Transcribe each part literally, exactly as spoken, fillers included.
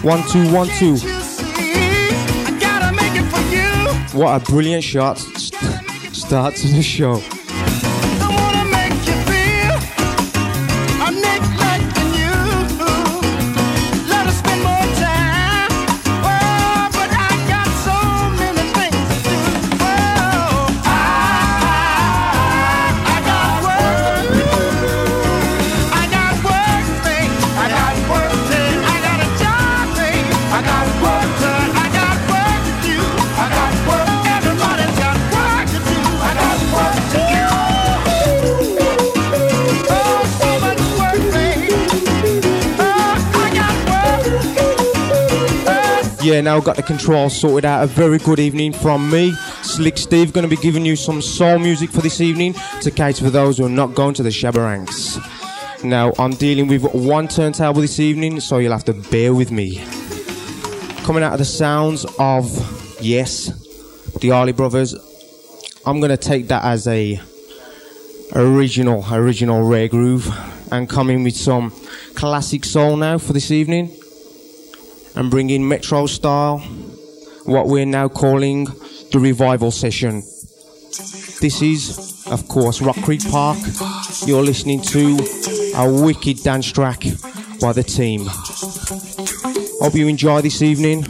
One, two, one, two. What a brilliant shot start to the show. Yeah, now got the controls sorted out. A very good evening from me, Slick Steve. Going to be giving you some soul music for this evening to cater for those who are not going to the Shabba Ranks. Now, I'm dealing with one turntable this evening, so you'll have to bear with me. Coming out of the sounds of, yes, the Harley Brothers, I'm going to take that as a original, original rare groove and come in with some classic soul now for this evening. And bring in Metro style, what we're now calling the revival session. This is, of course, Rock Creek Park. You're listening to a wicked dance track by the team. Hope you enjoy this evening.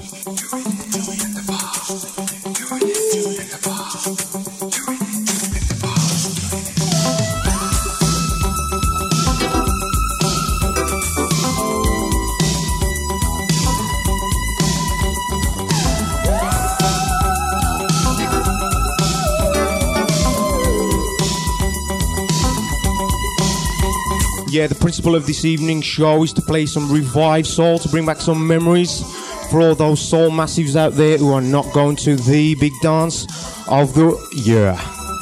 Yeah, the principle of this evening's show is to play some revived soul, to bring back some memories for all those soul massives out there who are not going to the big dance of the year.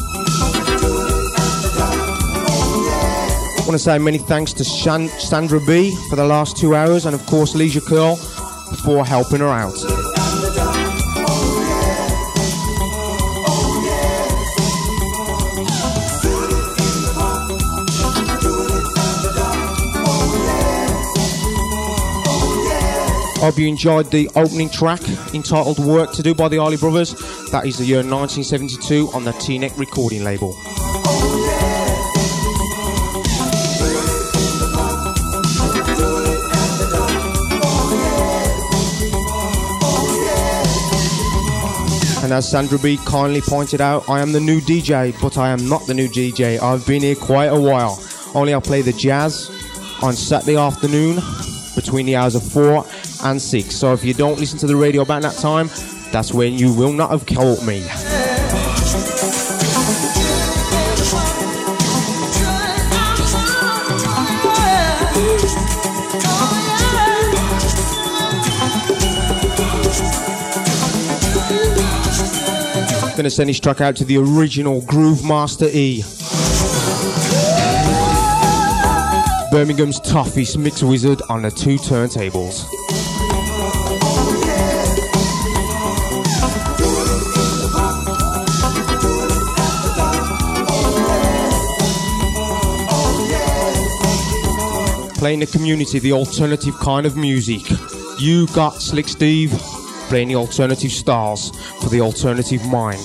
I want to say many thanks to Shan- Sandra B for the last two hours, and of course Leisure Curl for helping her out. Hope you enjoyed the opening track entitled Work to Do by the Harley Brothers. That is the year nineteen seventy-two on the T-Neck recording label. And as Sandra B kindly pointed out, I am the new D J, but I am not the new D J. I've been here quite a while. Only I play the jazz on Saturday afternoon between the hours of four and six. So if you don't listen to the radio about that time, that's when you will not have caught me. I'm going to send this track out to the original Groove Master E. Birmingham's toughest mix wizard on the two turntables. Playing the community, the alternative kind of music. You got Slick Steve playing the alternative stars for the alternative mind.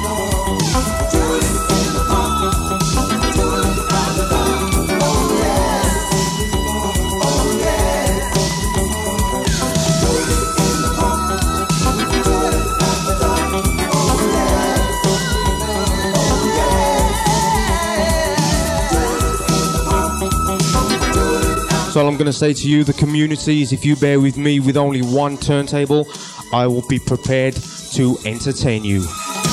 So all I'm going to say to you, the community, is if you bear with me with only one turntable, I will be prepared to entertain you.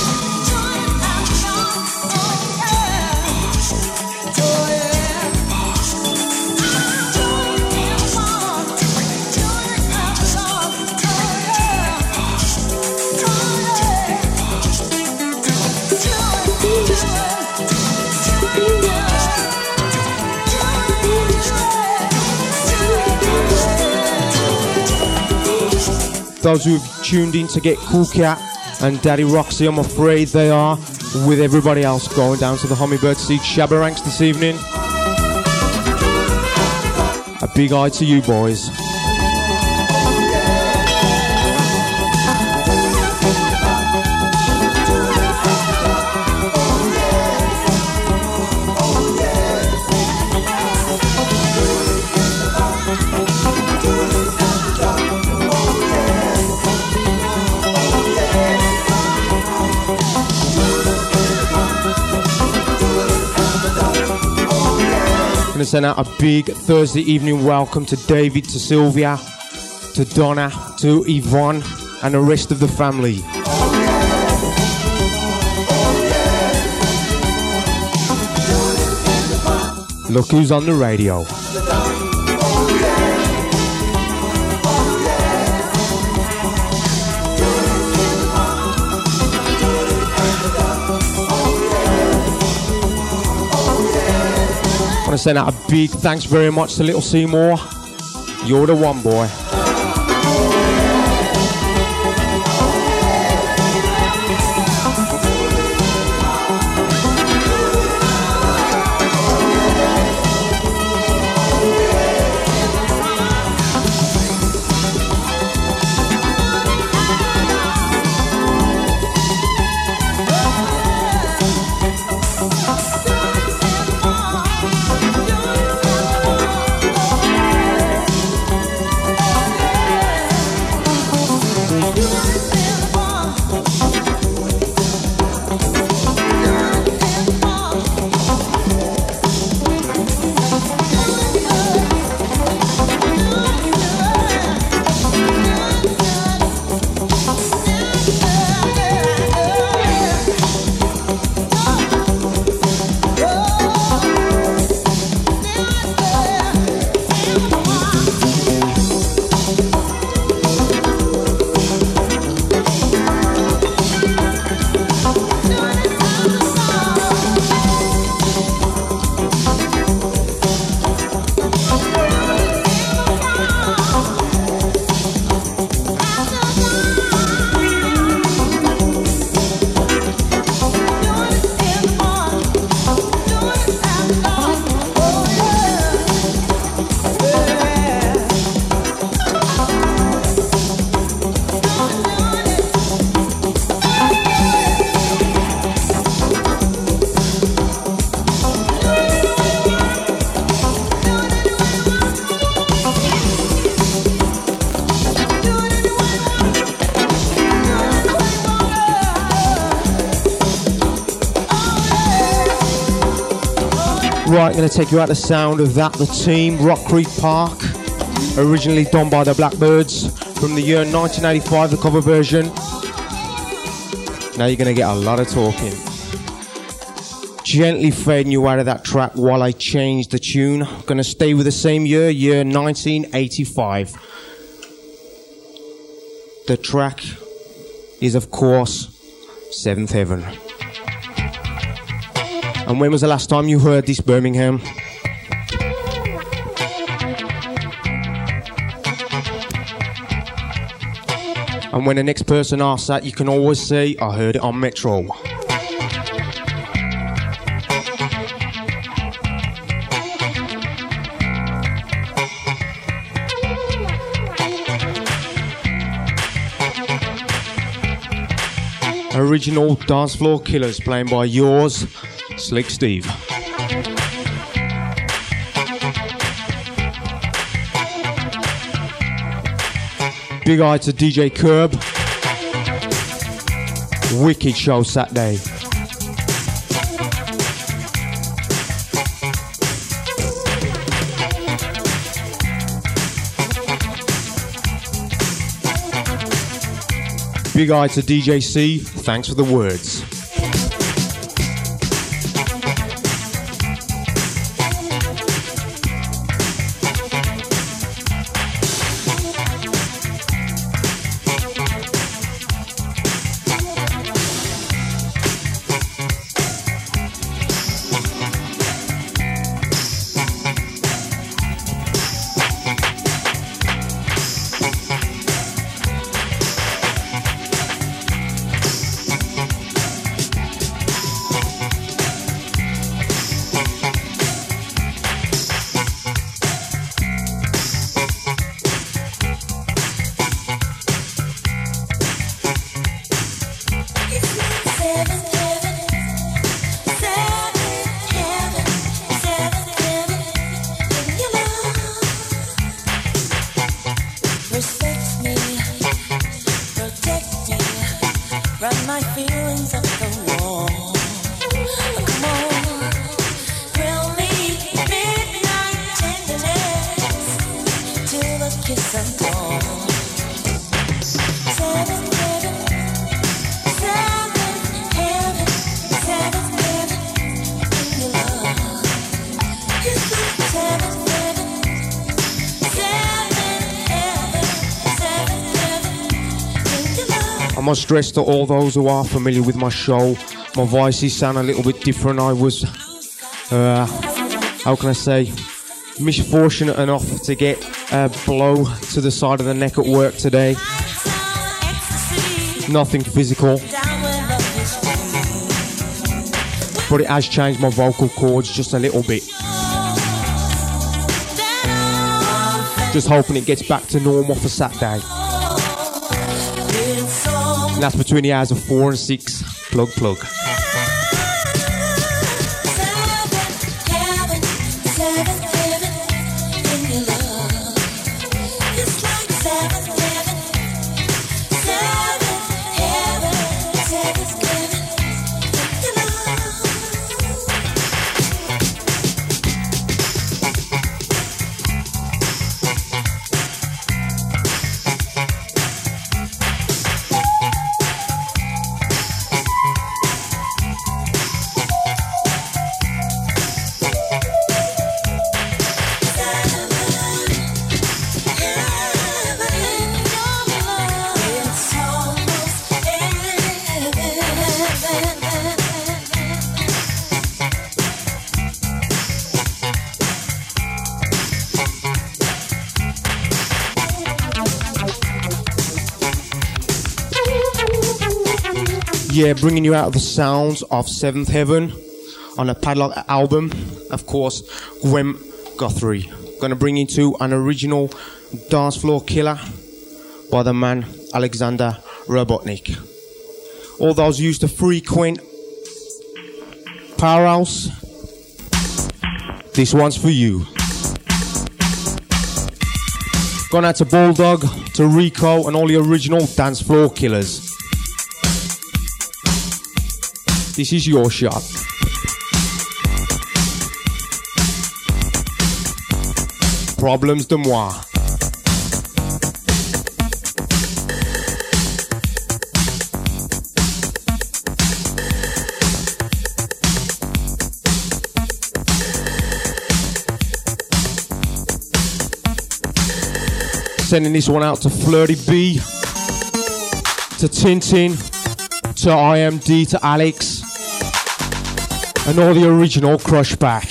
Those who have tuned in to get Cool Cat and Daddy Roxy, I'm afraid they are with everybody else going down to the Hummingbird Seed Shabba Ranks this evening. A big eye to you boys. send out a big Thursday evening welcome to David, to Sylvia, to Donna, to Yvonne, and the rest of the family. Look who's on the radio. I want to send out a big thanks very much to Little Seymour. You're the one, boy. Right, going to take you out the sound of that, the team, Rock Creek Park, originally done by the Blackbirds from the year nineteen eighty-five, the cover version. Now you're going to get a lot of talking. Gently fading you out of that track while I change the tune. Going to stay with the same year, year nineteen eighty-five. The track is, of course, Seventh Heaven. And when was the last time you heard this, Birmingham? And when the next person asks that, you can always say, I heard it on Metro. Original dance floor killers playing by yours, Slick Steve. Big eye to D J Curb. Wicked show Saturday. Big eye to D J C. Thanks for the words. Come on, tell me midnight. I must stress to all those who are familiar with my show, my voices sound a little bit different. I was, uh, how can I say, misfortunate enough to get a blow to the side of the neck at work today. Nothing physical, but it has changed my vocal cords just a little bit. Just hoping it gets back to normal for Saturday. And that's between the hours of four and six. Plug, plug. Yeah, bringing you out of the sounds of Seventh Heaven on a Padlock album. Of course, Graham Guthrie. Gonna bring you to an original dance floor killer by the man Alexander Robotnik. All those used to frequent Powerhouse, this one's for you. Gone out to Bulldog, to Rico, and all the original dance floor killers. This is your shot. Problems de moi. Sending this one out to Flirty B, to Tintin, to I M D, to Alex, and all the original Crushback.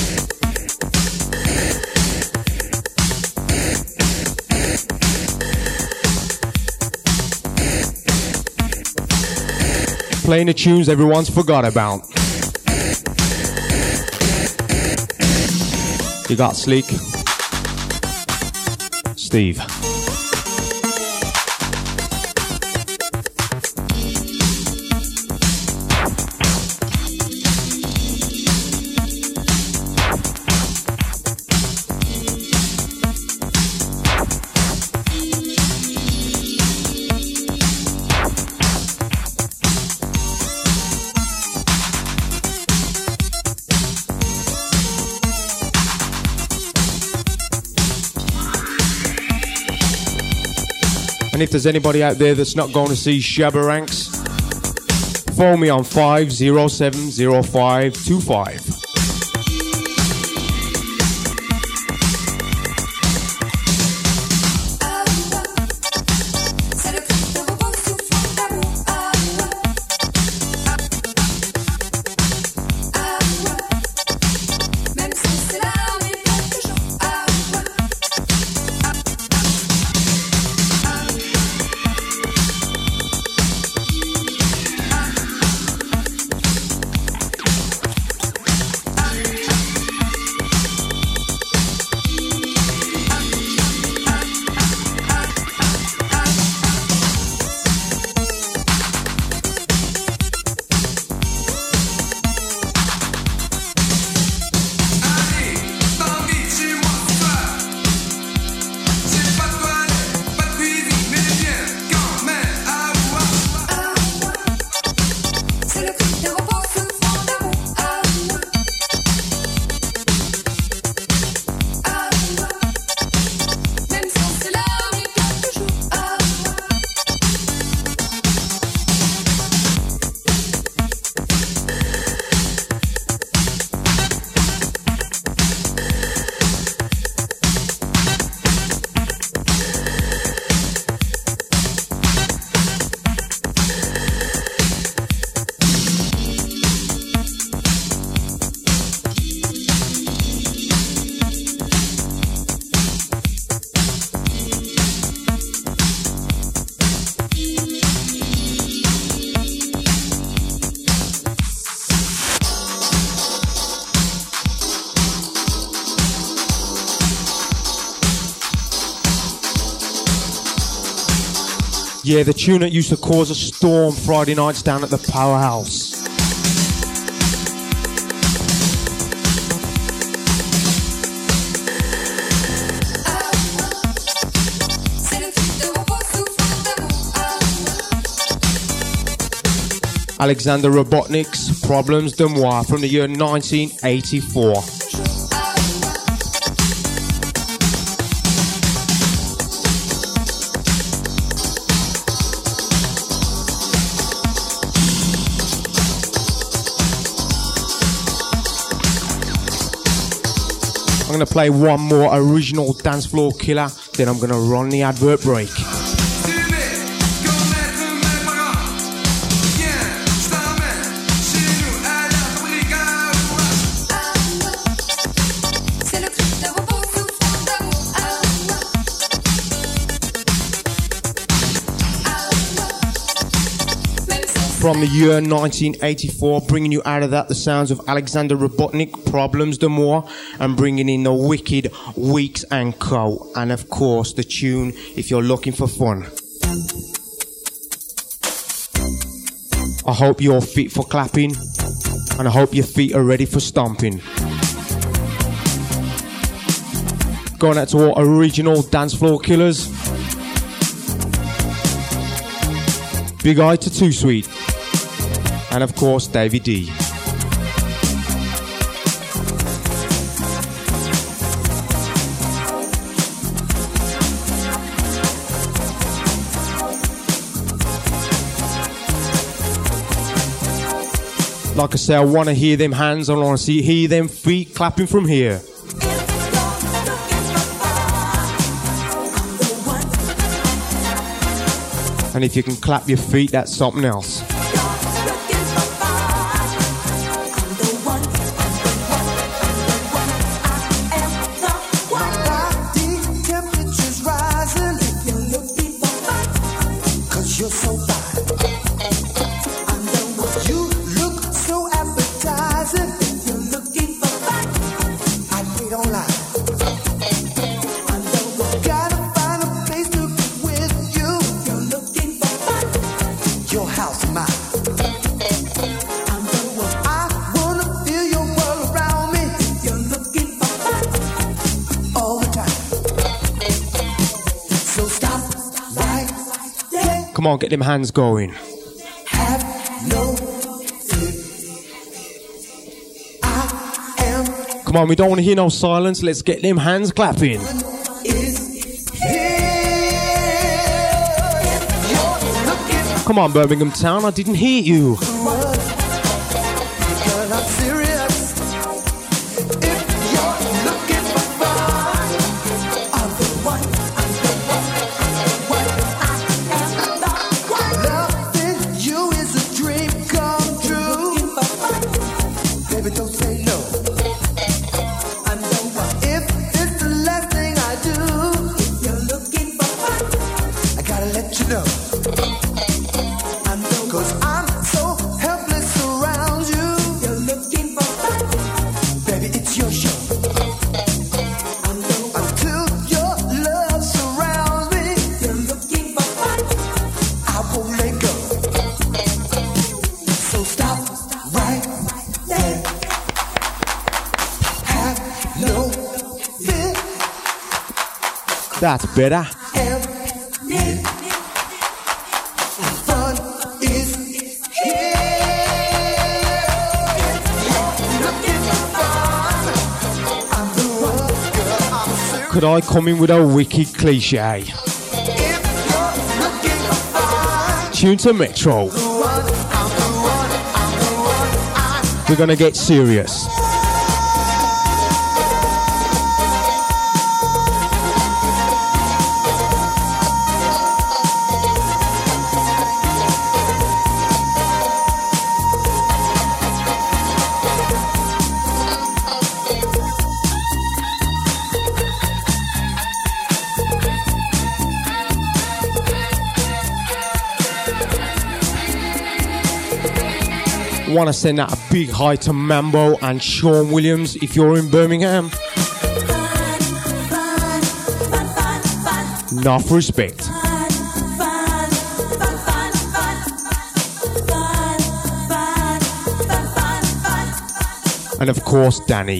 Playing the tunes everyone's forgot about. You got Sleek, Steve. And if there's anybody out there that's not going to see Shabba Ranks, phone me on five zero seven zero five two five. Yeah, the tune that used to cause a storm Friday nights down at the Powerhouse. Alexander Robotnik's Problems de Moi from the year nineteen eighty-four. I'm going to play one more original dance floor killer, then I'm going to run the advert break. From the year nineteen eighty-four, bringing you out of that the sounds of Alexander Robotnik, Problems de Moi, and bringing in the wicked Weeks and Co. And of course, the tune, If You're Looking for Fun. I hope you're fit for clapping, and I hope your feet are ready for stomping. Going out to all original dance floor killers. Big eye to Too Sweet. And of course, Davey D. Like I say, I want to hear them hands, I want to see hear them feet clapping from here. And if you can clap your feet, that's something else. Come on, get them hands going. Have no fear. I am. Come on, we don't want to hear no silence. Let's get them hands clapping. Come on, Birmingham Town, I didn't hear you. That's better. Could I come in with a wicked cliche? Tune to Metro. We're gonna get serious. Want to send out a big hi to Mambo and Sean Williams if you're in Birmingham. Enough respect. and of course Danny.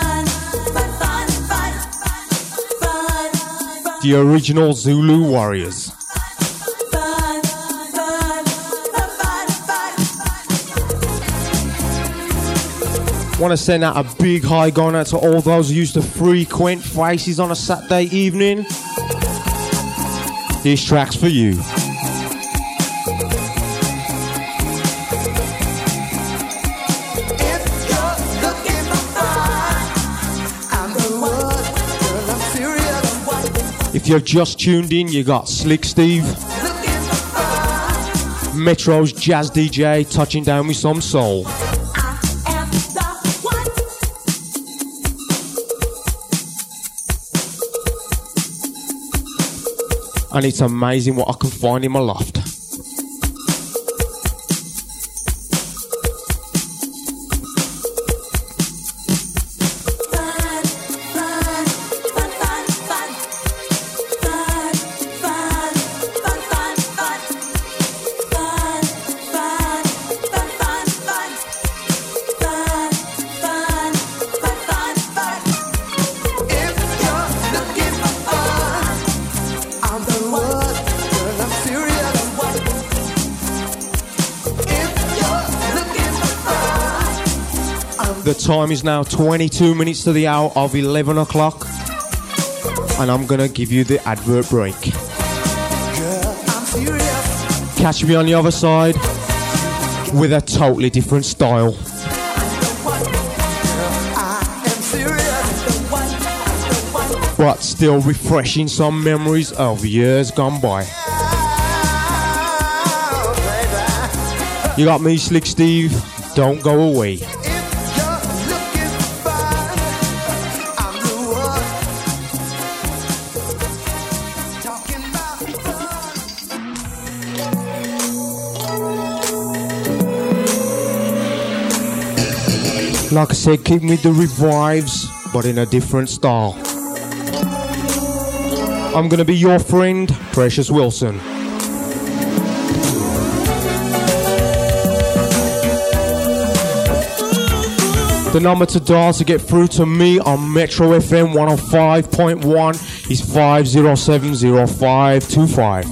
The original Zulu Warriors. Want to send out a big high going out to all those who used to frequent Faces on a Saturday evening. This track's for you. If you've just tuned in, you got Slick Steve, Metro's jazz D J, touching down with some soul. And it's amazing what I can find in my loft. The time is now twenty-two minutes to the hour of eleven o'clock, and I'm gonna give you the advert break. Catch me on the other side with a totally different style, but still refreshing some memories of years gone by. You got me, Slick Steve. Don't go away. Like I said, keep me the revives, but in a different style. I'm gonna be your friend, Precious Wilson. The number to dial to get through to me on Metro F M one oh five point one is five oh seven oh five two five.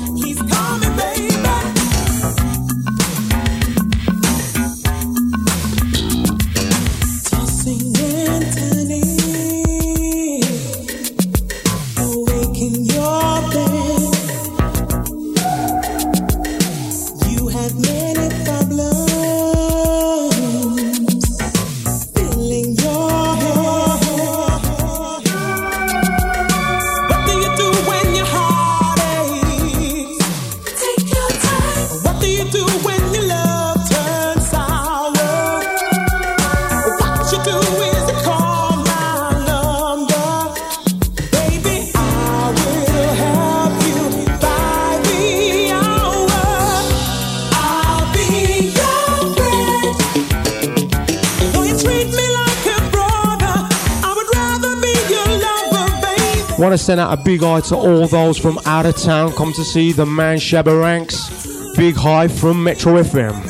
Want to send out a big hi to all those from out of town come to see the man Shabba Ranks. Big hi from Metro F M.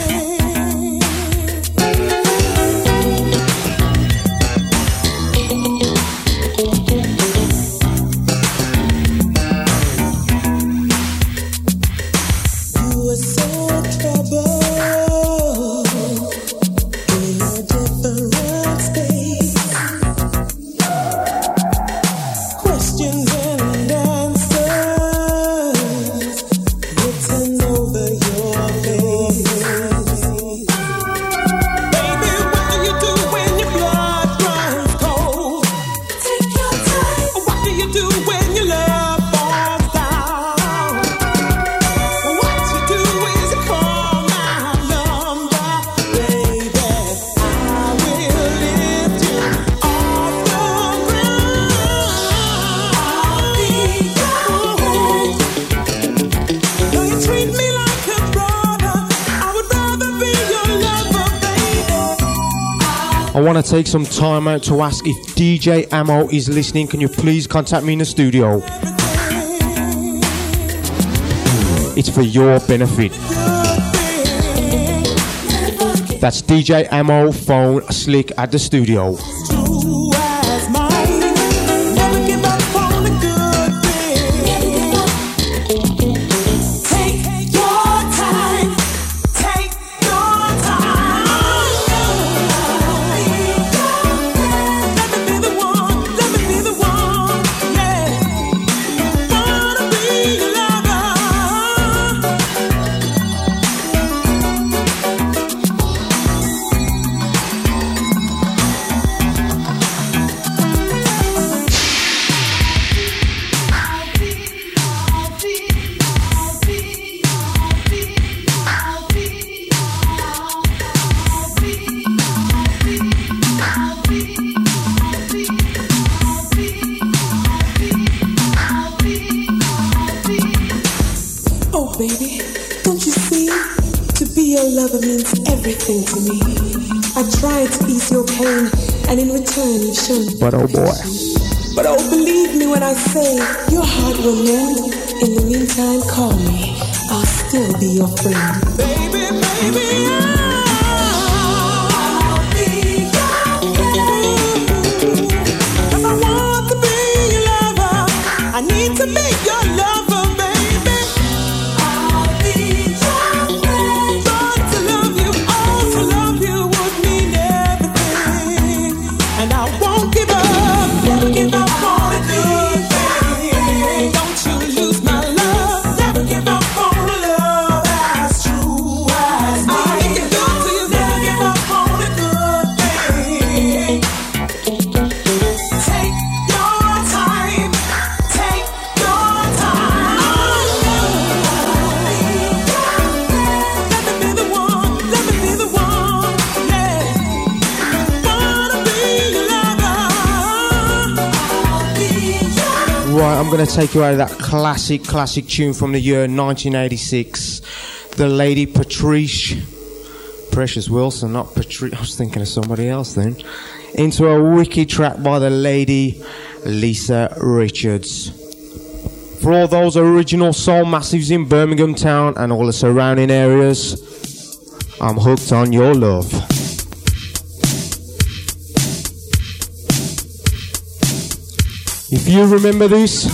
I want to take some time out to ask if D J Ammo is listening. Can you please contact me in the studio? It's for your benefit. That's D J Ammo, phone, Slick at the studio. True as mine. Never give up on a good thing. Take your time. Take your time. Let me be the one. Let me be the one. Yeah. Wanna be your lover. Oh, baby, don't you see? To be your lover means everything to me. I tried to ease your pain, and in return you've shown me But oh boy. affection. But oh, believe me when I say your heart will mend. In the meantime, call me. I'll still be your friend. Baby, baby, I'll be your friend. 'Cause I want to be your lover. I need to be your lover, baby. I'll be your friend. But to love you, oh, to love you would mean everything. And I won't give up, never give up on a good thing. Don't you lose my love, never give up on a love as true as mine. I can do to you, never give up on a good thing. Take your time, take your time. Let me be the one, let me be the one, yeah. Wanna be your lover. I'll be your Right, I'm going to take you out of that classic, classic tune from the year nineteen eighty-six. The lady Patrice, Precious Wilson, not Patrice, I was thinking of somebody else then. Into a wicked track by the lady Lisa Richards. For all those original soul massives in Birmingham town and all the surrounding areas, I'm hooked on your love. If you remember this,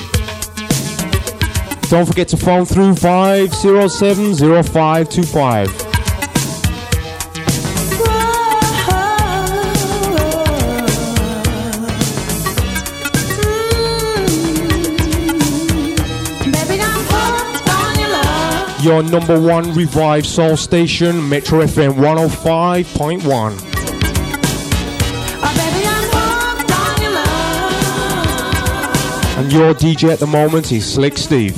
don't forget to phone through five oh seven oh five two five. Baby, I'm hooked on your love. Your number one revived soul station, Metro F M one oh five point one. Oh, baby, I'm hooked on your love. And your D J at the moment is Slick Steve.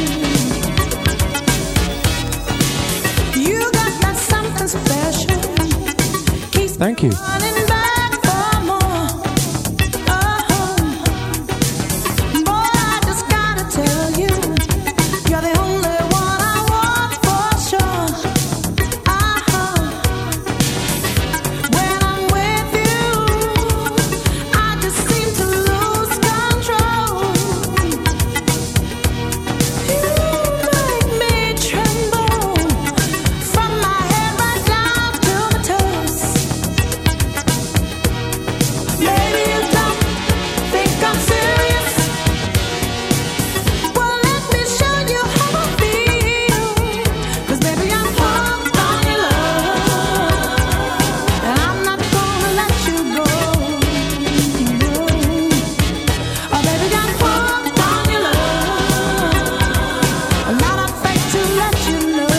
You got that something special. Keeps Thank you. running back for more. Oh, boy, I just gotta tell you, you're the only one I want for sure. Uh-huh. When I'm with you, I just seem to lose control. You make me tremble from my head right down to my toes. Maybe you don't think I'm serious. Well, let me show you how I feel. 'Cause baby, I'm hooked on your love, and I'm not gonna let you go. Oh, baby, I'm hooked on your love. I'm not afraid to let you know.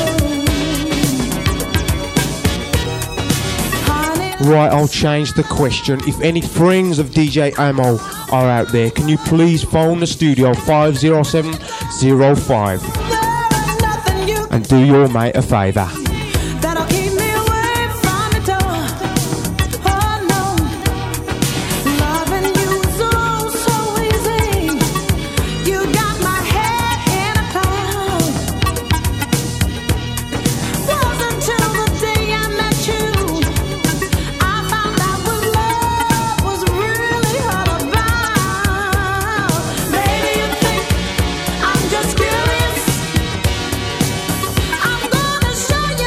Honey, Right, I'll change the question. If any friends of D J Ammo are out there, can you please phone the studio five oh seven oh five there's nothing you and do your mate a favour? that'll keep me away from the door. Oh no, loving you is so, so easy. You got my head in a cloud. Wasn't till the day I met you, I found out what love was really all about. Maybe you think I'm just curious. I'm gonna show you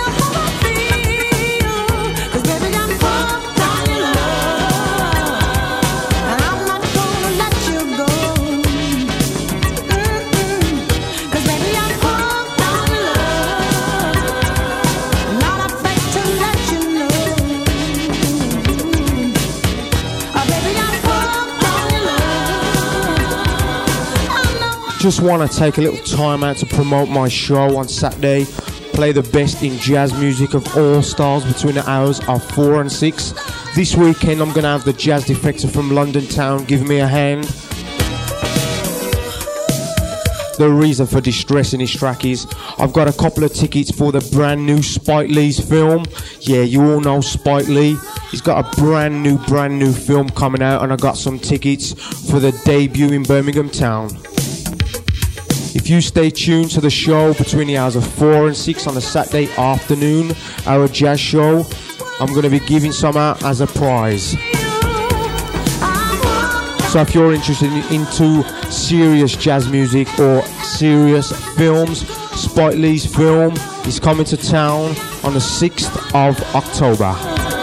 Just want to take a little time out to promote my show on Saturday. Play the best in jazz music of all styles between the hours of four and six. This weekend I'm going to have the Jazz Defector from London Town giving me a hand. The reason for distressing this track is I've got a couple of tickets for the brand new Spike Lee's film. Yeah, you all know Spike Lee. He's got a brand new, brand new film coming out, and I got some tickets for the debut in Birmingham Town. If you stay tuned to the show between the hours of four and six on a Saturday afternoon, our jazz show, I'm going to be giving some out as a prize. So if you're interested in, into serious jazz music or serious films, Spike Lee's film is coming to town on the sixth of October.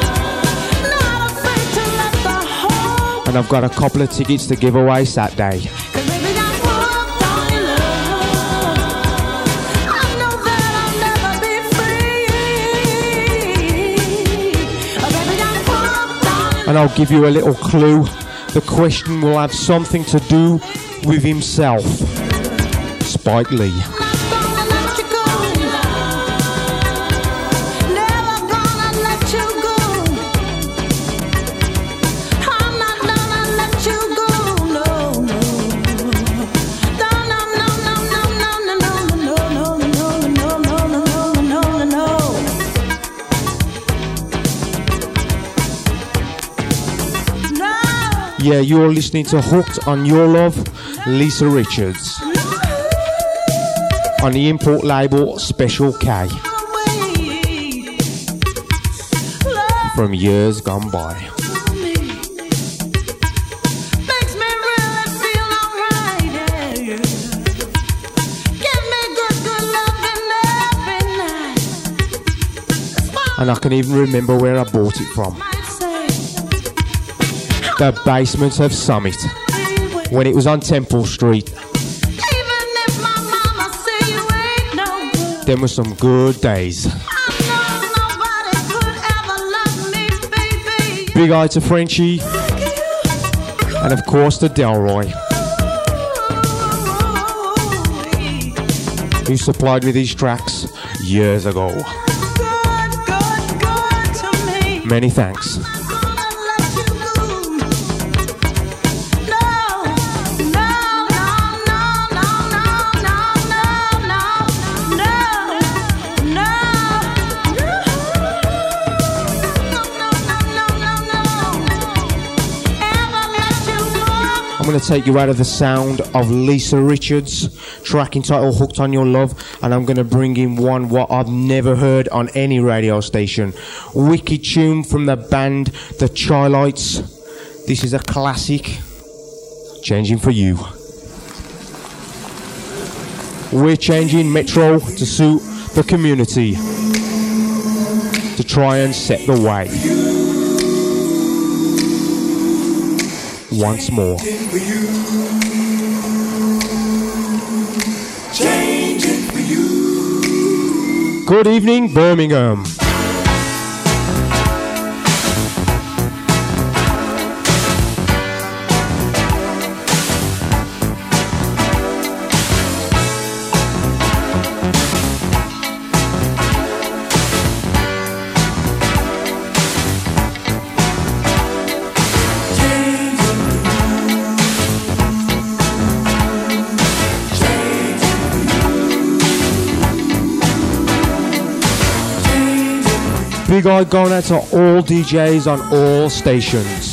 And I've got a couple of tickets to give away Saturday. And I'll give you a little clue. The question will have something to do with himself, Spike Lee. Yeah, you're listening to Hooked on Your Love, Lisa Richards. On the import label Special K. From years gone by. And I can even remember where I bought it from. The basement of Summit, when it was on Temple Street. Them were some good days. Big eye to Frenchie, and of course to Delroy, who supplied me these tracks years ago. Many thanks. I'm going to take you out of the sound of Lisa Richards, track entitled Hooked on Your Love, and I'm going to bring in one what I've never heard on any radio station. Wicked tune from the band The Chi-Lites. This is a classic, Changing for You. We're changing Metro to suit the community, to try and set the way. Once more. Good evening, Birmingham. Big eye going out to all D Js on all stations.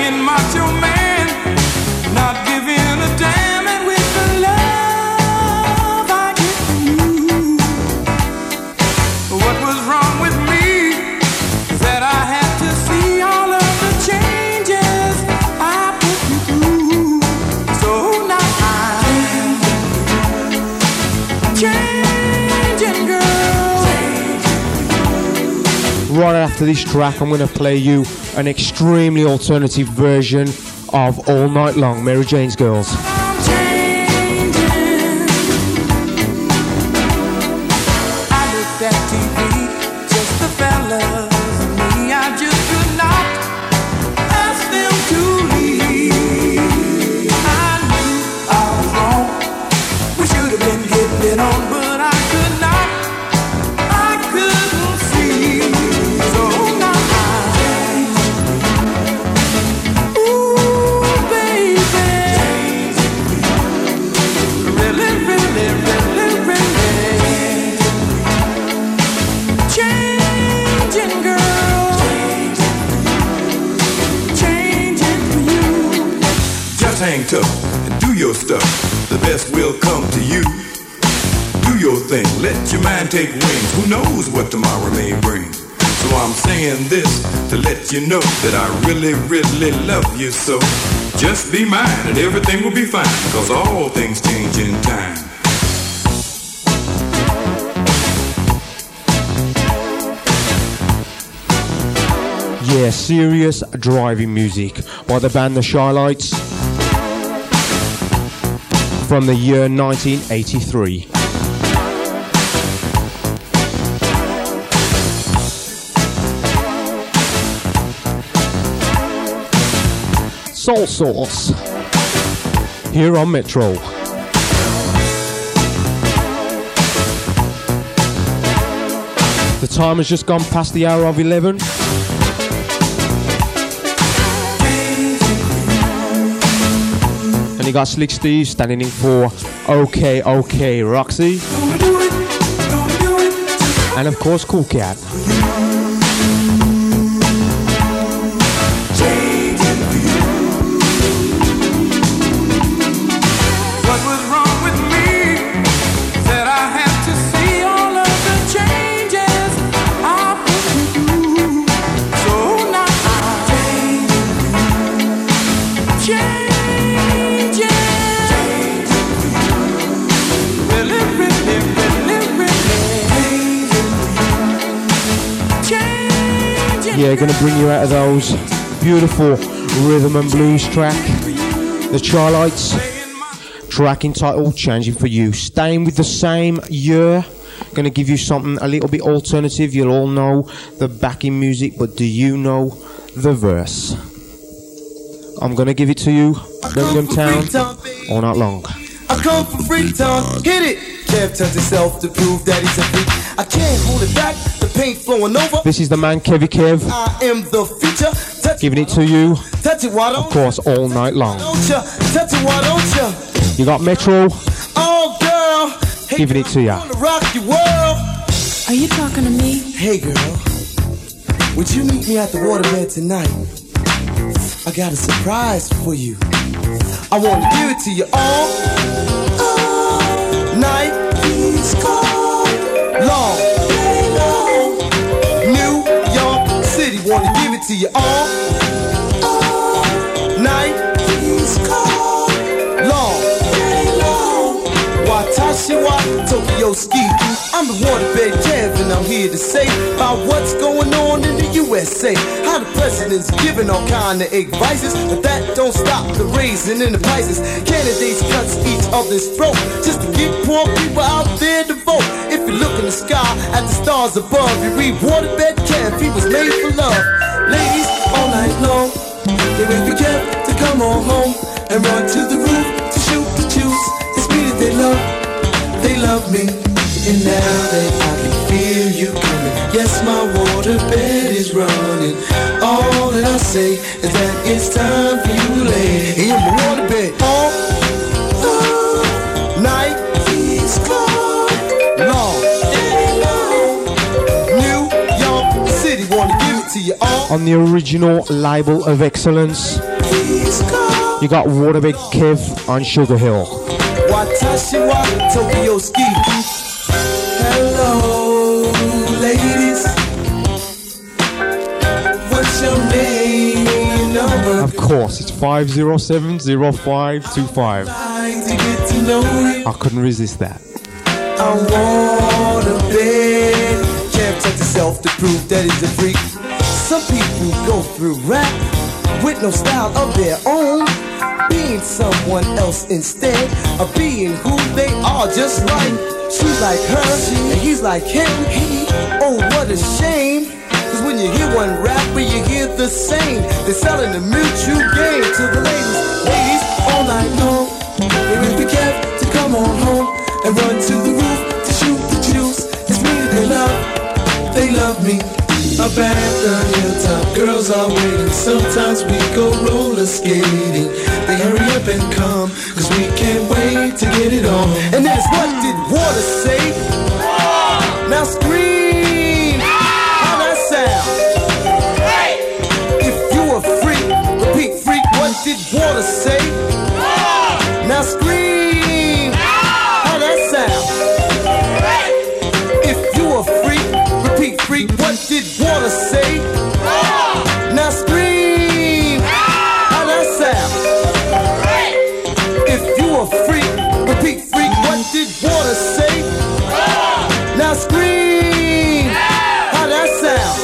Not giving a damn, and with the love right after this track, I'm going to play you an extremely alternative version of All Night Long, Mary Jane's Girls. Hang tough and do your stuff. The best will come to you. Do your thing. Let your mind take wings. Who knows what tomorrow may bring? So I'm saying this to let you know that I really, really love you. So just be mine and everything will be fine, cause all things change in time. Yeah, serious driving music by the band The Shy-Lights from the year nineteen eighty-three. Soul Source here on Metro. The time has just gone past the hour of eleven. And you got Slick Steve standing in for OK OK Roxy. And of course Cool Cat. Yeah, gonna bring you out of those beautiful rhythm and blues track. The Shy-Lights, track entitled Changing For You. Staying with the same year, gonna give you something a little bit alternative. You'll all know the backing music, but do you know the verse? I'm gonna give it to you, Birmingham Town, all night long. I come from Freetown, hit it. Kev touch himself to prove that he's a freak. I can't hold it back, the paint flowing over. This is the man Kevy Kev. I am the future. Touch giving it to you, touch it, why don't of course, all night long. Don't ya? Touch it, why don't ya? You got Metro. Oh girl, hey, giving it to ya. I wanna rock your world. Are you talking to me? Hey girl, would you meet me at the waterbed tonight? I got a surprise for you. I wanna give it to you all, all night. It's cold, long, long. New York City, wanna give it to you all, all night. It's cold, long, long. Watashi wa Tokyo Ski. I'm the waterbed Kev, and I'm here to say about what's going on in the U S A. How the president's giving all kind of advices, but that don't stop the raising in the prices. Candidates cuts each other's throat just to get poor people out there to vote. If you look in the sky at the stars above, you read Waterbed Kev, he was made for love. Ladies, all night long, they wait for Kev to come on home and run to the roof to shoot the juice. It's me that they love, they love me. And now that I can feel you coming, yes, my waterbed is running. All that I say is that it's time for you to lay in my waterbed. All, all night, it's cold, long, long. New York City, wanna give it to you all. On the original label of excellence, you got Waterbed Kev on Sugar Hill. Watashi wa Tokyo Ski. Hello, ladies. What's your name, number? Of course, it's five zero seven zero five two five. Like to get to know you. I couldn't resist that. I want a bed, Kev Can't touch yourself to prove that he's a freak. Some people go through rap with no style of their own, being someone else instead of being who they are. Just like she's like her and he's like him. Oh, what a shame. Cause when you hear one rapper, you hear the same. They're selling the mutual game to the ladies. Ladies, all night long, they really care to come on home and run to the roof to shoot the juice. It's me that they love, they love me. Up at the hilltop, girls are waiting. Sometimes we go roller skating. They hurry up and come, cause we can't wait to get it on. And that's what did Water say? Now scream! How that sound? If you a freak, repeat freak, what did Water say? Now scream! How that sound? If you a freak, repeat freak, what did Water say? Now scream! How that sound? If you a freak, repeat freak, what did Water say? Now scream! How that sound?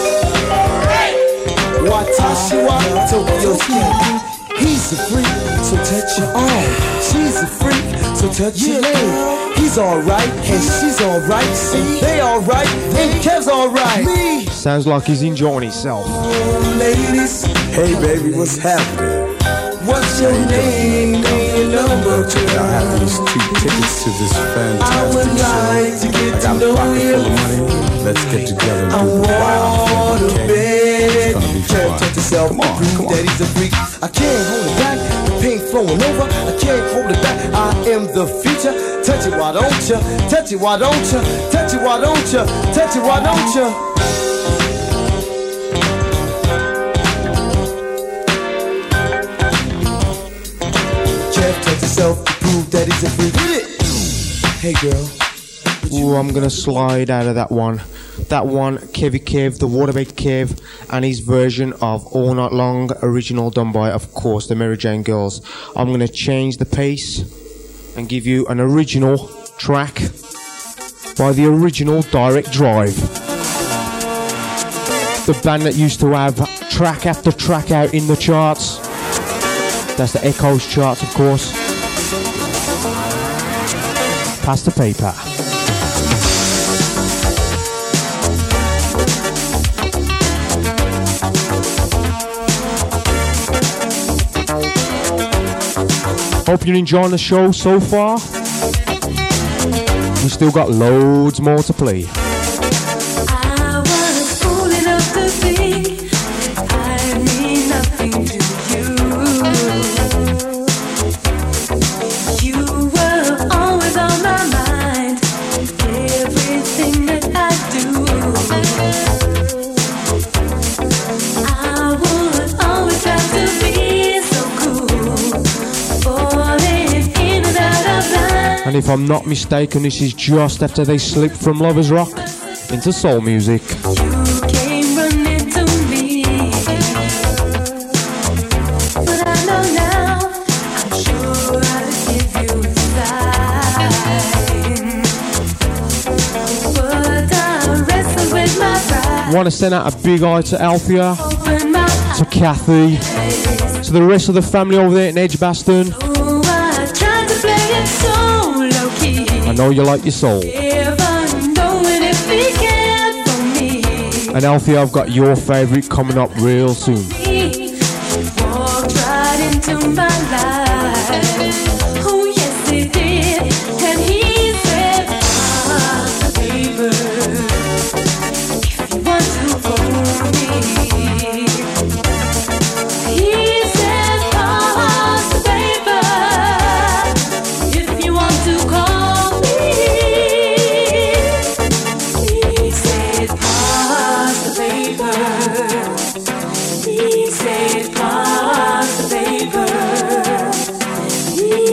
Watashi wa Tokyo Skin. He's a freak, so touch your arm. She's a freak, so touch your leg. He's alright, and she's alright. And they alright, and Kev's alright. Sounds like he's enjoying himself. Oh, ladies. Hey baby, what's happening? What's your name? Name your number. Check out, I have these two tickets to this I fantastic would show. like to get I to got a know pocket you. full of money. Let's get together and I do the wild want thing, a okay? It's bed. gonna be Can't fun. touch yourself. Come on, prove come on. that he's a freak. I can't hold it back. The pain flowing over. I can't hold it back. I am the future. Touch it, why don't you? Touch it, why don't you? Touch it, why don't you? Touch it, why don't you? Can't touch yourself to prove that he's a freak. Hit it. Hey girl. Ooh, I'm gonna slide out of that one. That one, Kevy Kev, the Waterbait Kev, and his version of All Night Long, original done by, of course, the Mary Jane Girls. I'm gonna change the pace and give you an original track by the original Direct Drive. The band that used to have track after track out in the charts. That's the Echoes charts, of course. Pass the paper. Hope you're enjoying the show so far. We still got loads more to play. I was fool enough to think that I mean nothing to you. You were always on my mind, everything that I do. I would always have to be so cool, falling in and out of line. And if I'm not mistaken, this is just after they slipped from Lovers Rock into soul music. You came running to me, but I know now, I'm sure I'll give you a sign. But I wrestle with my pride. Want to send out a big eye to Althea, Open my to Kathy, eyes. to the rest of the family over there in Edgbaston. Oh, I tried to play it so low key. I know you like your soul. Even knowing if he cared for me. And Althea, I've got your favourite coming up real soon. Walked right into my life. Oh yes he did, and he said, "Ah, baby, if you want to hold me." He said, "Ah, baby, if you want to call me." He said, "Pass the paper." He said, "Pass the paper." He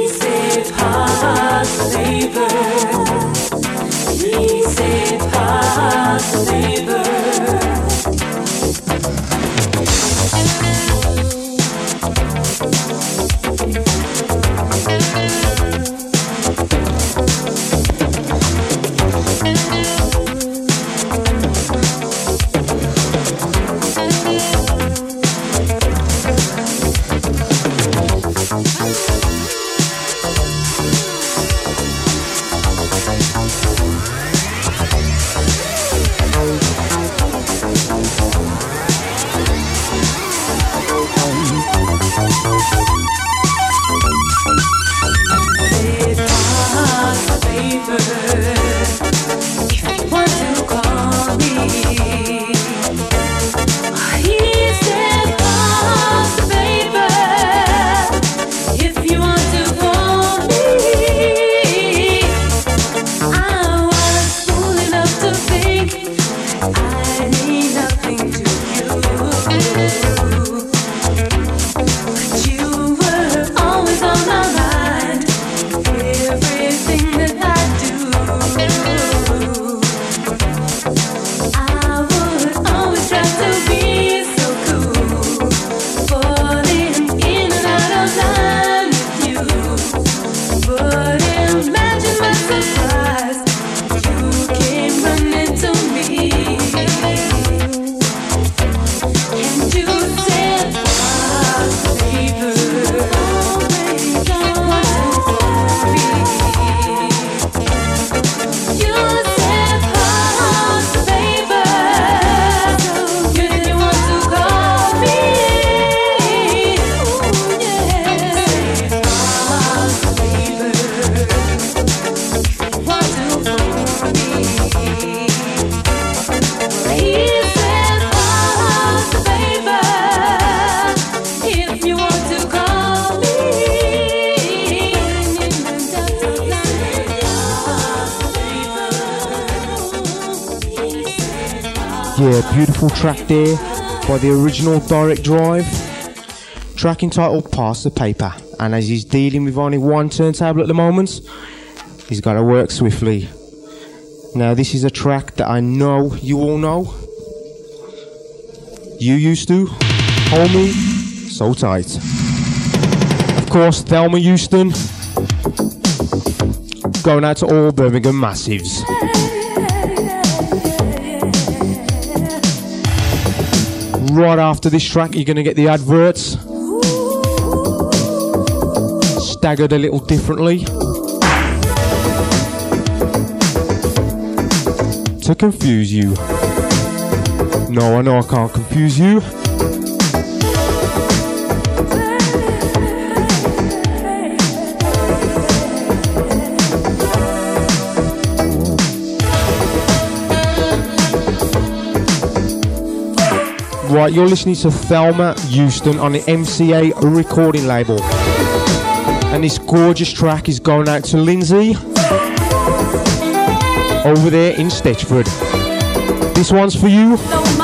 Yeah, beautiful track there by the original Direct Drive. Track entitled Pass the Paper. And as he's dealing with only one turntable at the moment, he's got to work swiftly. Now this is a track that I know you all know. You used to hold me so tight. Of course, Thelma Houston. Going out to all Birmingham Massives. Right after this track, you're going to get the adverts. Staggered a little differently. To confuse you. No, I know I can't confuse you. Right, you're listening to Thelma Houston on the M C A recording label. And this gorgeous track is going out to Lindsay over there in Stitchford. This one's for you.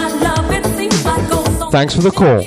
Thanks for the call.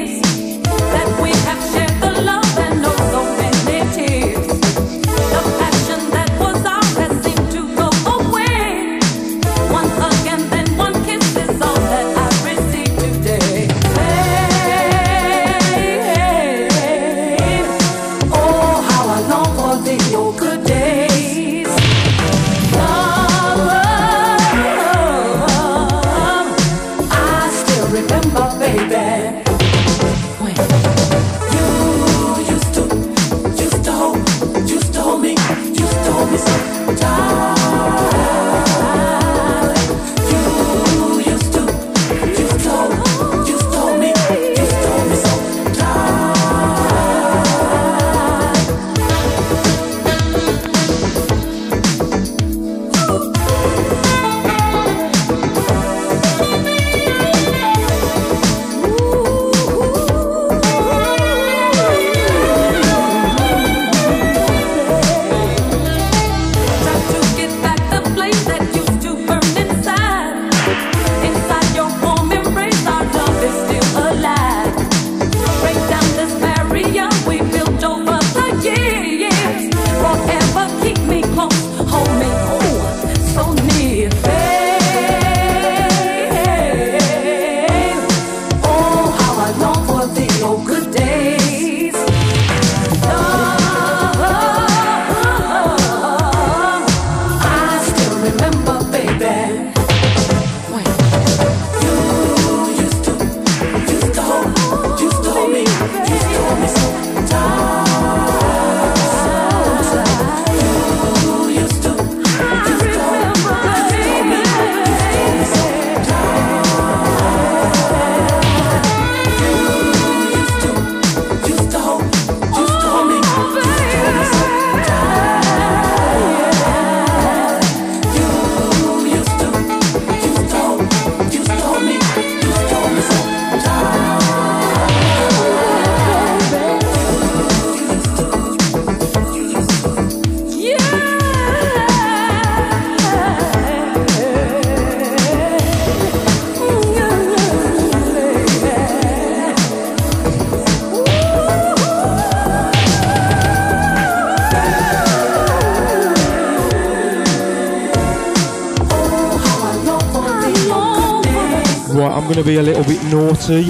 I'm going to be a little bit naughty,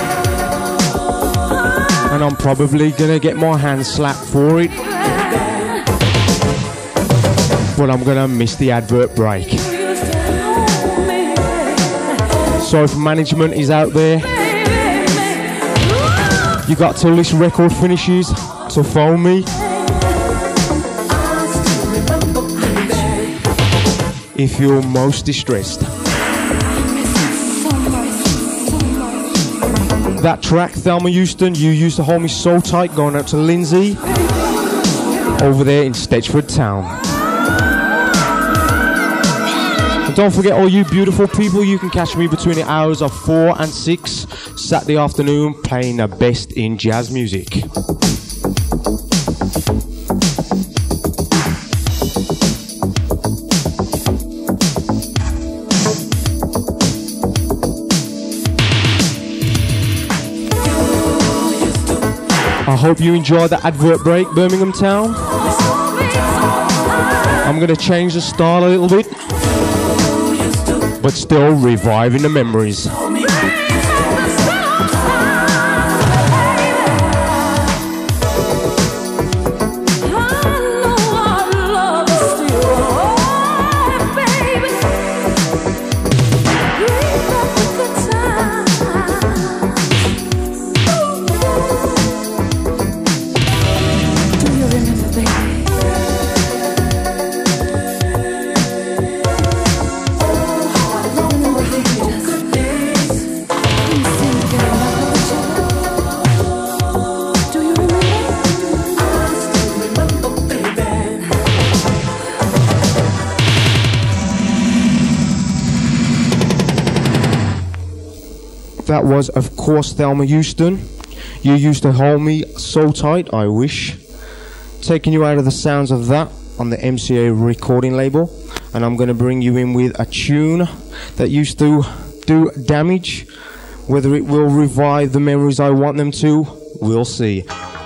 and I'm probably going to get my hand slapped for it, but I'm going to miss the advert break. So if management is out there, you got till this record finishes to phone me. If you're most distressed. That track, Thelma Houston, You Used to Hold Me So Tight, going out to Lindsay over there in Stitchford Town. And don't forget, all you beautiful people, you can catch me between the hours of four and six Saturday afternoon playing the best in jazz music. I hope you enjoy the advert break, Birmingham Town. I'm gonna change the style a little bit, but still reviving the memories. That was, of course, Thelma Houston. You used to hold me so tight, I wish. Taking you out of the sounds of that on the M C A recording label. And I'm going to bring you in with a tune that used to do damage. Whether it will revive the memories I want them to, we'll see.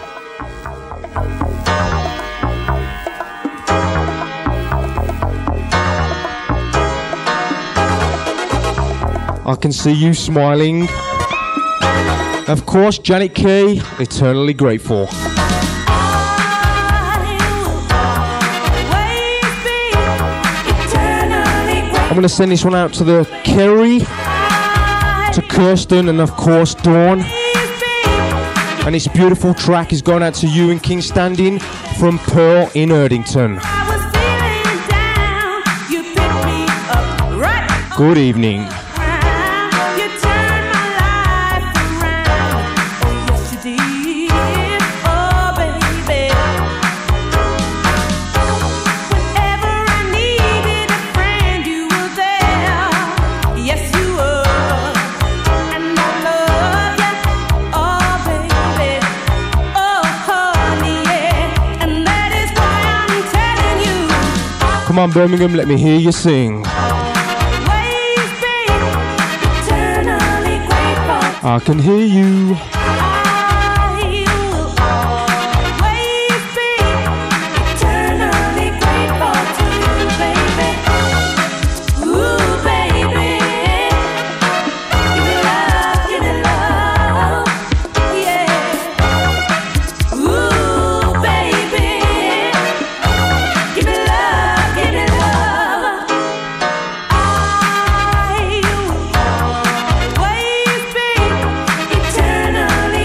I can see you smiling. Of course, Janet Kay, Eternally Grateful. I'm going to send this one out to the Kerry, to Kirsten, and of course Dawn. And this beautiful track is going out to you and King Standing from Pearl in Erdington. Good evening. Come on, Birmingham, let me hear you sing. I can hear you. Eternally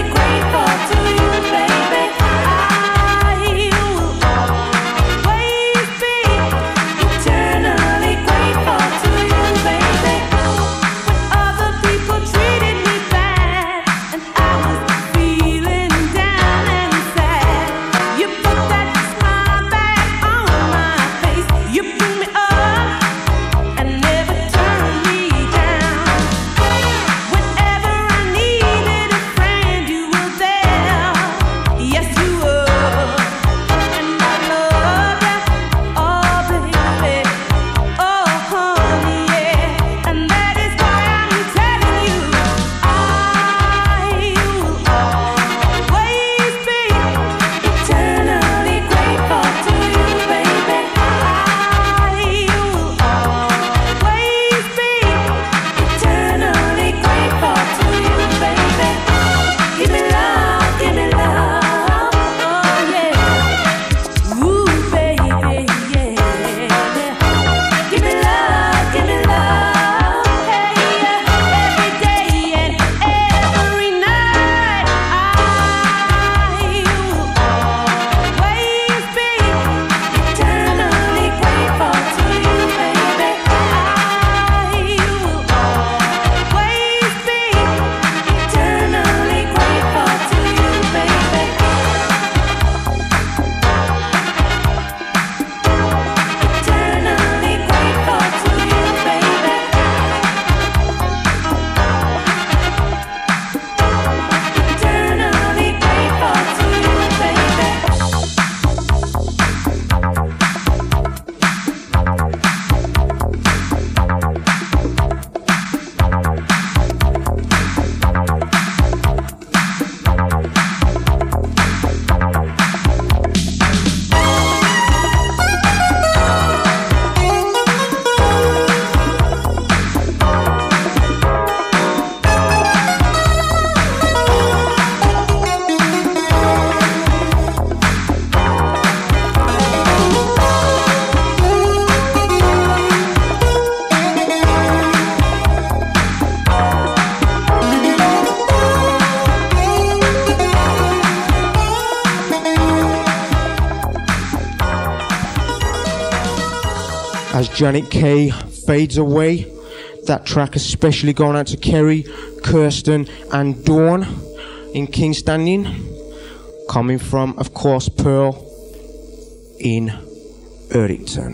as Janet Kay fades away. That track especially going out to Kerry, Kirsten and Dawn in King's Standing. Coming from, of course, Pearl in Erdington.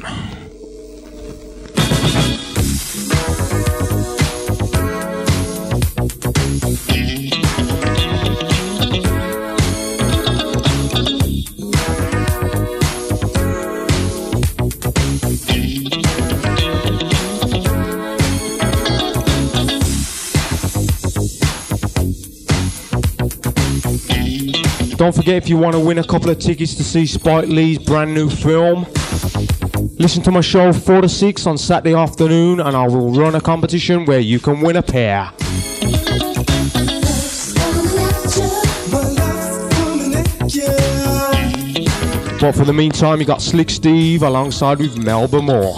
Don't forget, if you want to win a couple of tickets to see Spike Lee's brand new film, listen to my show four to six on Saturday afternoon, and I will run a competition where you can win a pair. But for the meantime, you got Slick Steve alongside with Melba Moore.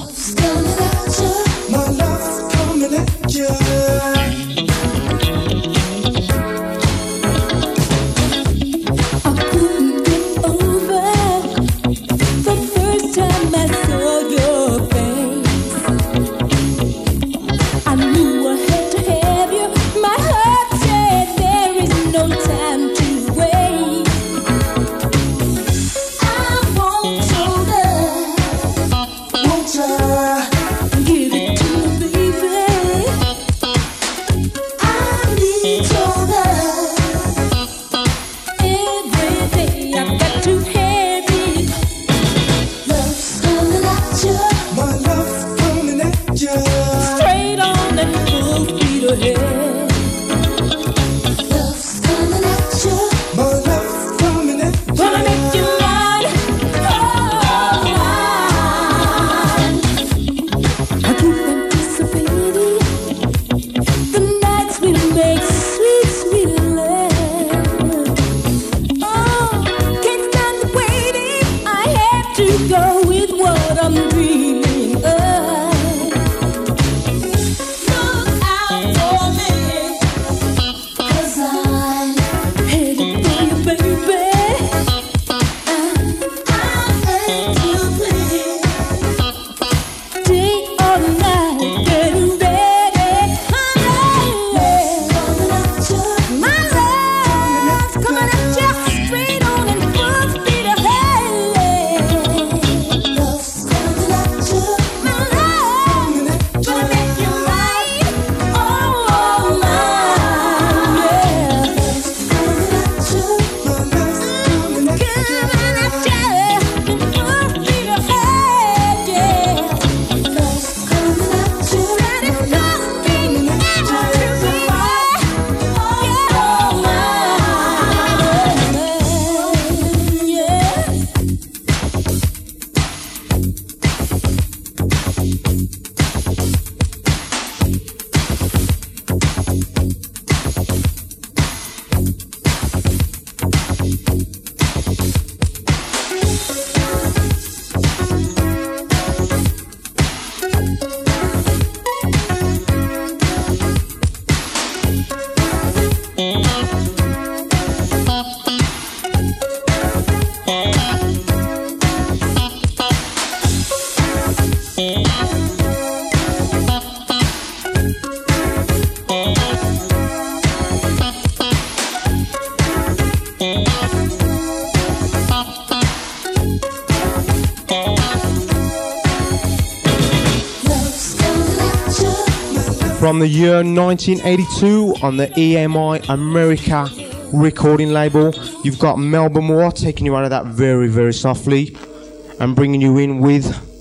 From the year nineteen eighty-two on the E M I America recording label, you've got Melba Moore taking you out of that very, very softly and bringing you in with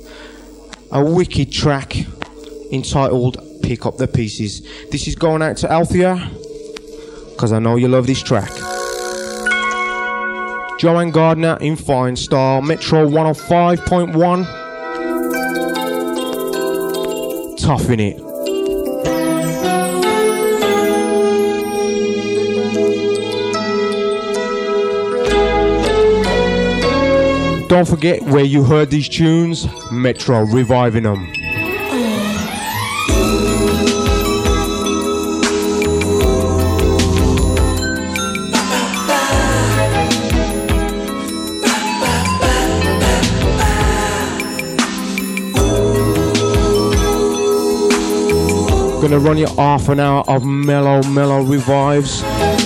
a wicked track entitled Pick Up the Pieces. This is going out to Althea, because I know you love this track. Joanne Gardner in fine style, Metro one oh five point one. Tough in it. Don't forget where you heard these tunes, Metro reviving them. Ooh. Gonna run you half an hour of mellow, mellow revives.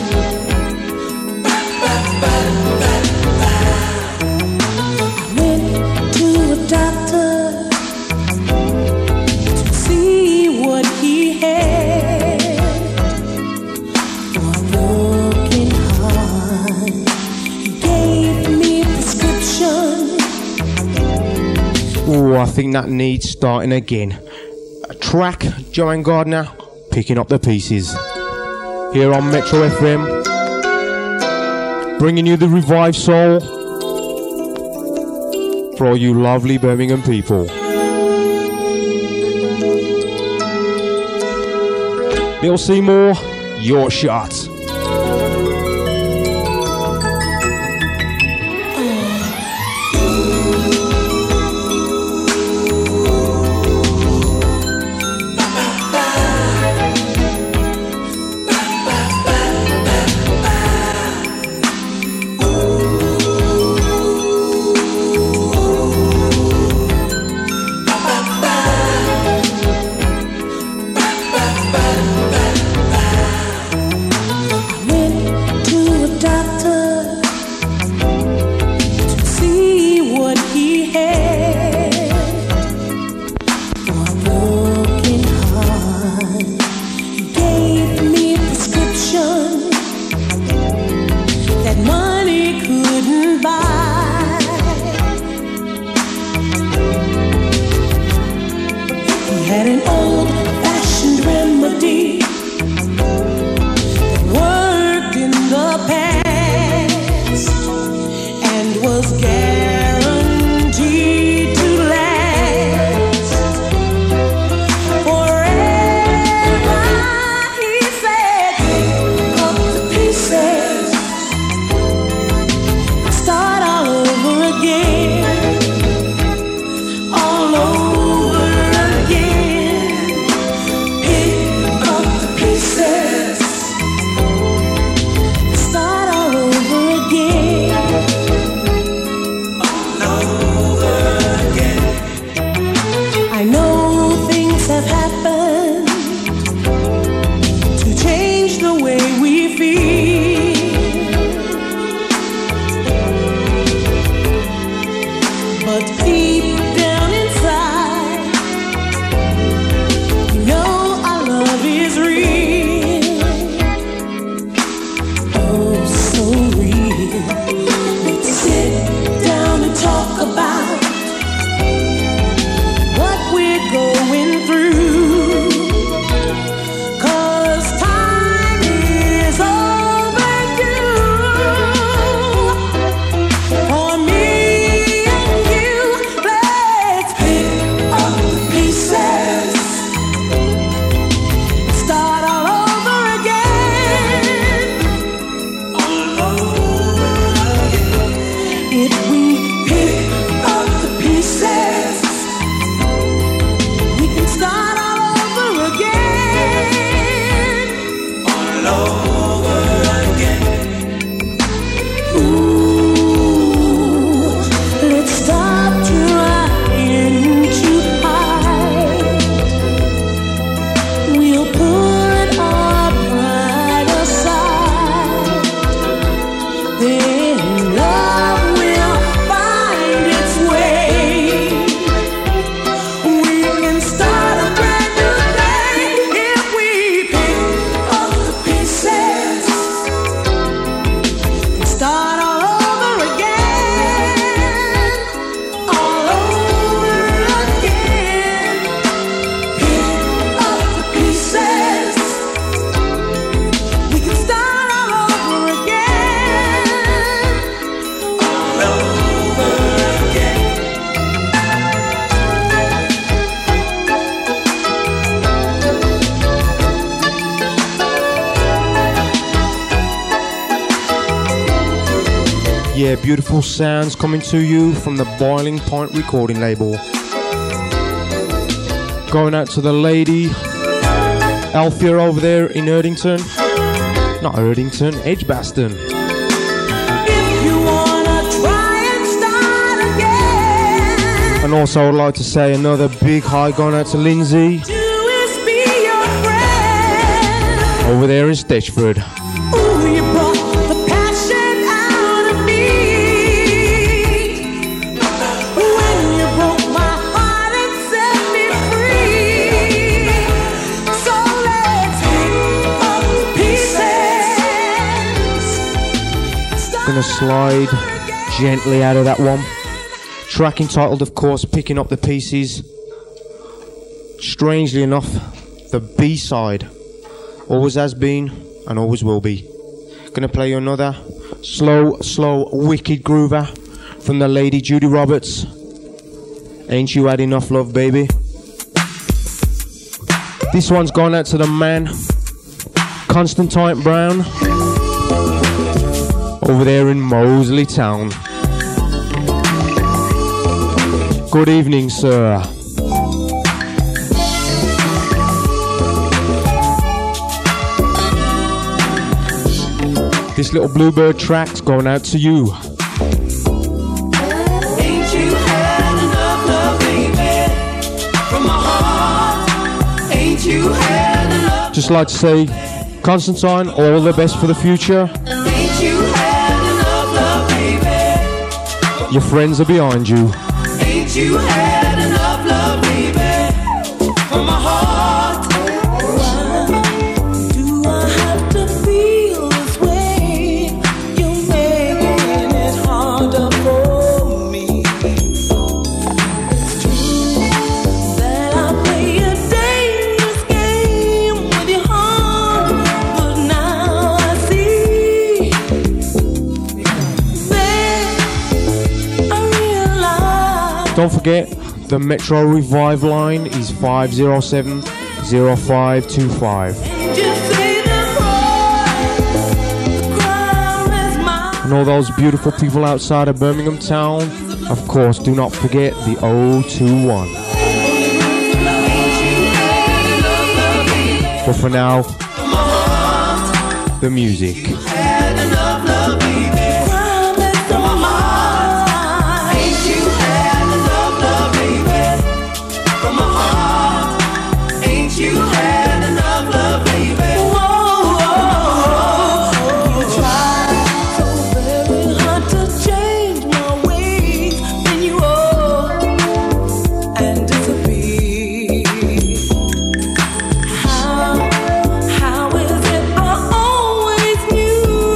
Went to a doctor to see what he had for a broken heart. He gave me a prescription. Oh, I think that needs starting again. A track, Joanne Gardner, picking up the pieces. Here on Metro F M, bringing you the revived soul for all you lovely Birmingham people. Bill Seymour, your shot. Yeah, beautiful sounds coming to you from the Boiling Point recording label. Going out to the lady Althea over there in Erdington. Not Erdington, Edgbaston. If you wanna try and start again, And also I'd like to say another big hi going out to Lindsay. do is be your friend. over there in Stitchford. Ooh, you brought the passion out of me. When you broke my heart and set me free. So let's pick up the pieces. Gonna slide gently out of that one. Track entitled, of course, Picking Up the Pieces. Strangely enough, the B-side always has been and always will be. Gonna play you another slow, slow, wicked groover from the lady Judy Roberts. Ain't You Had Enough Love, Baby? This one's gone out to the man, Constantine Brown, over there in Moseley Town. Good evening, sir. This little Bluebird track's going out to you. Ain't you had enough love, baby, from my heart? Ain't you had enough? Just like to say, Constantine, all the best for the future. Ain't you had enough love, baby? Your friends are behind you. Ain't you had enough love, baby, from my heart? Why do I have to feel this way? You're making it harder for me. It's true that I play a dangerous game with your heart, but now I see that I realize. Don't forget, the Metro Revive line is five oh seven, oh five two five. And all those beautiful people outside of Birmingham town, of course, do not forget the oh two one. But for now, the music. You had enough love, baby. Whoa, you tried so very hard to change my ways, then you owe and disappear. How, how is it I always knew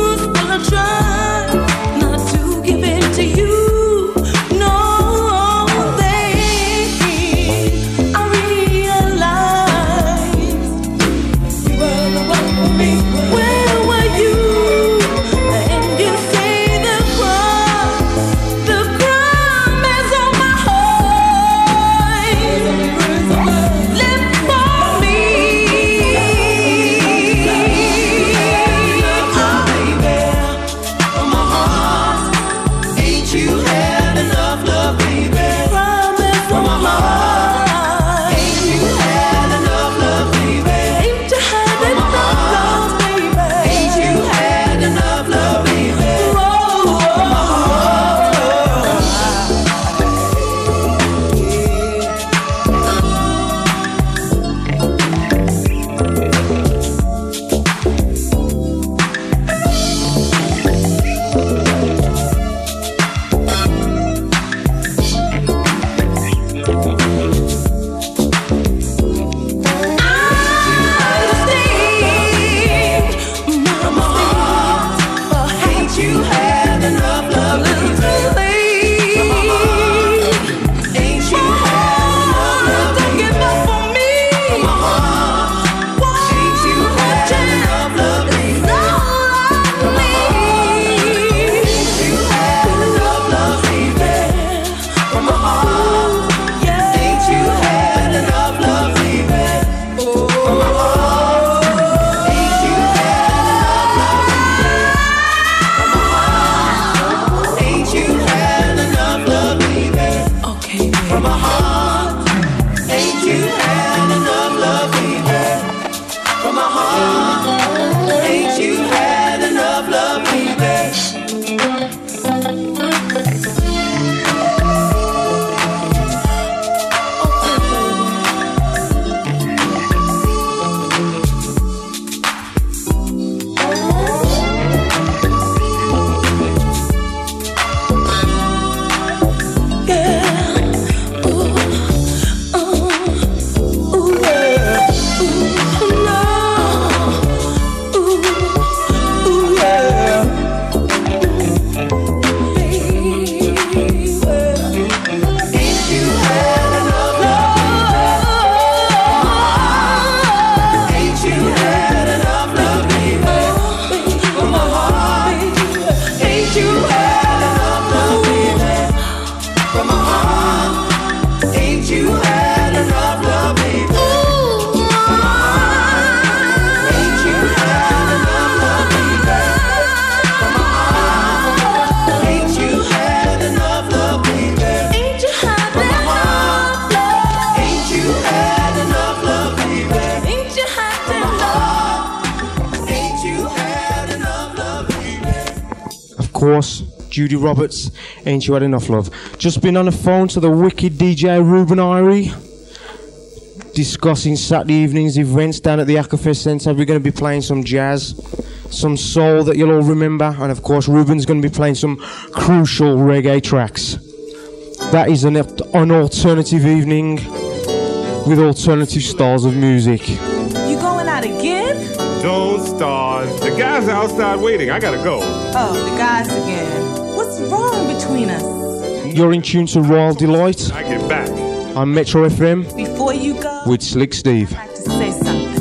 course, Judy Roberts, Ain't You Had Enough Love. Just been on the phone to the wicked D J Ruben Irie, discussing Saturday evening's events down at the Aquafest Centre. We're going to be playing some jazz, some soul that you'll all remember, and of course Ruben's going to be playing some crucial reggae tracks. That is an, an alternative evening with alternative styles of music. You going out again? Don't start. The guys are outside waiting. I gotta go. Oh, the guys again. What's wrong between us? You're in tune to Royal Delight I get back. on Metro F M Before you go, with Slick Steve. I have to say something.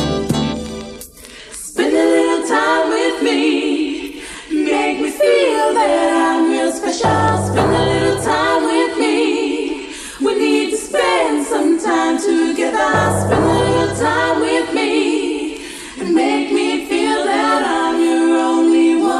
Spend a little time with me. Make me feel that I'm real special. Spend a little time with me. We need to spend some time together. Spend a little time with me. And make me feel that I'm your only one.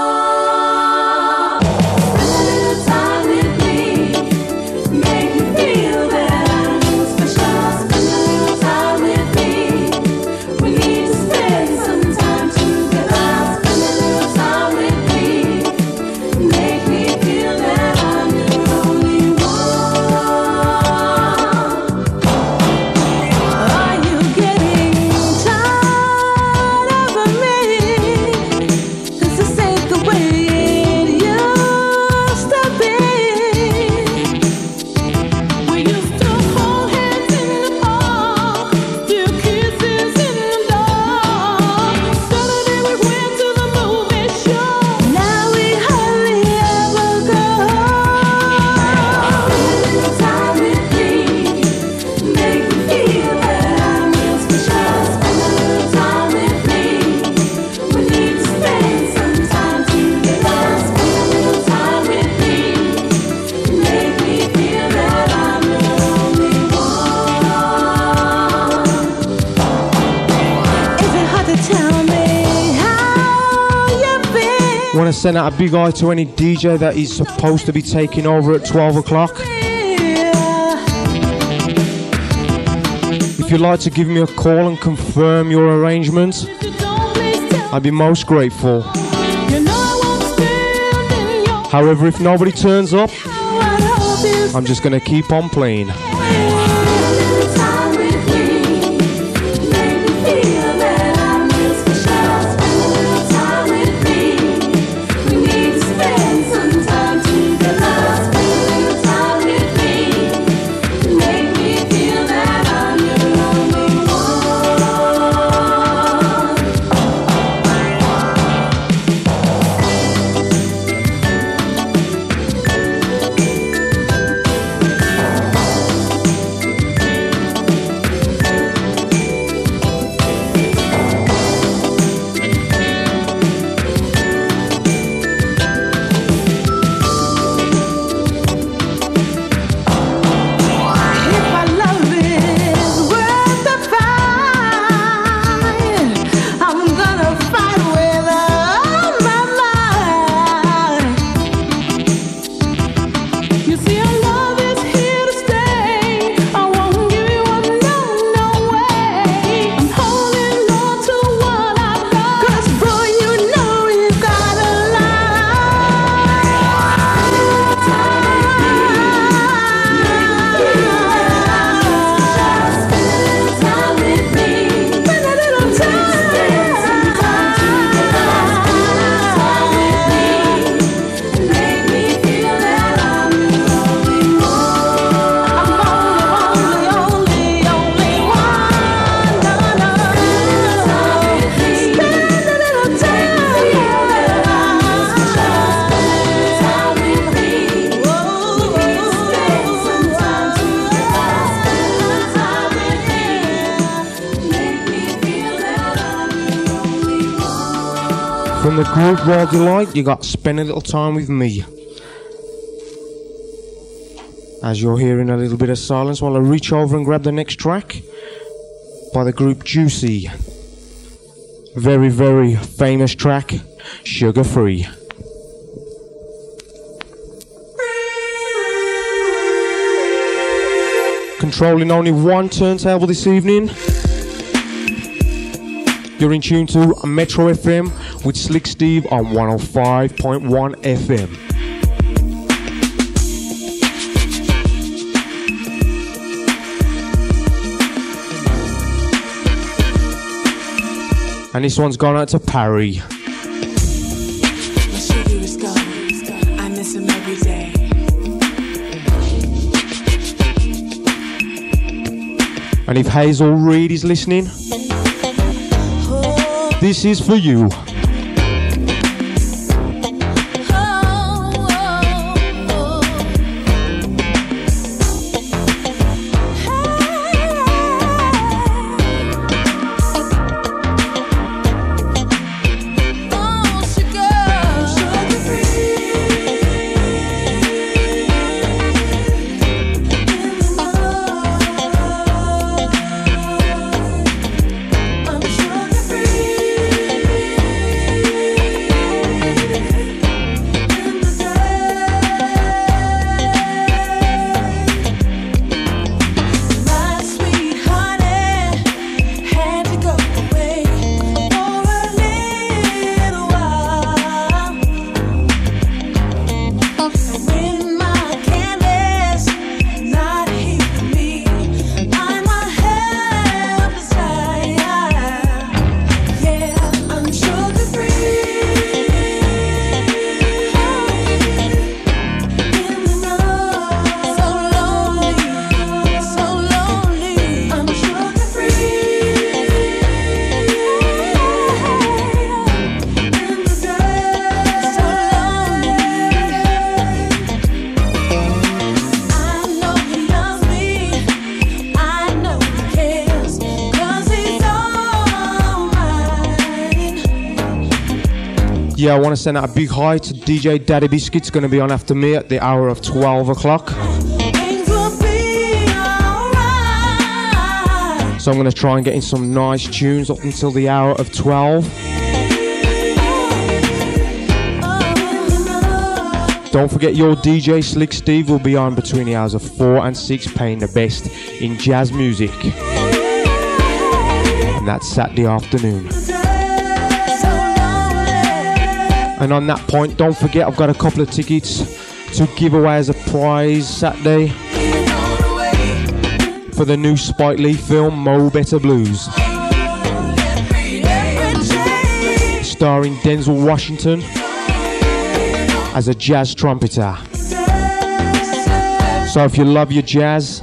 Spend a little time with me. Make me feel that I'm real special. Spend a little time with me. We need to spend some time together. Spend a little time with me. Make me feel that I'm your only one. Are you getting tired of me? 'Cause this ain't the way it used to be. We used to hold hands in the park, do kisses in the dark. Saturday we went to the movie show. Now we hardly ever go. Spend a little time with me. Make me feel that I'm real special. Spend a little time with me. We need to spend some time together. Spend a little time with me. Make me feel that I'm your only one. Is it hard to tell me how you feel? Want to send out a big eye to any D J that is supposed to be taking over at twelve o'clock. If you'd like to give me a call and confirm your arrangements, I'd be most grateful. You know I won't stand in your However, if nobody turns up, I hope you I'm just going to keep on playing. spend a little time with me. Make me feel that I'm real special. Spend a little time with me. We need to spend some time together. Spend a little time with me. Make me feel that I'm your only one. If our love is worth the fight, I'm gonna fight with all my might. You see, our love is here to stay. I won't give you up, no, no way. I'm holding on to what I've got. 'Cause boy, you know you got a From the group Royal Delight, you got Spend a Little Time with Me. As you're hearing a little bit of silence while I reach over and grab the next track by the group Juicy. Very, very famous track, Sugar Free. Controlling only one turntable this evening. You're in tune to Metro F M with Slick Steve on one oh five point one F M. And this one's gone out to Parry. My sugar is gone. I miss him every day. And if Hazel Reed is listening, this is for you. Yeah, I want to send out a big hi to D J Daddy Biscuits, going to be on after me at the hour of twelve o'clock. So I'm going to try and get in some nice tunes up until the hour of twelve. Don't forget your D J Slick Steve will be on between the hours of four and six, playing the best in jazz music. And that's Saturday afternoon. And on that point, don't forget I've got a couple of tickets to give away as a prize Saturday for the new Spike Lee film Mo Better Blues, starring Denzel Washington as a jazz trumpeter. So if you love your jazz,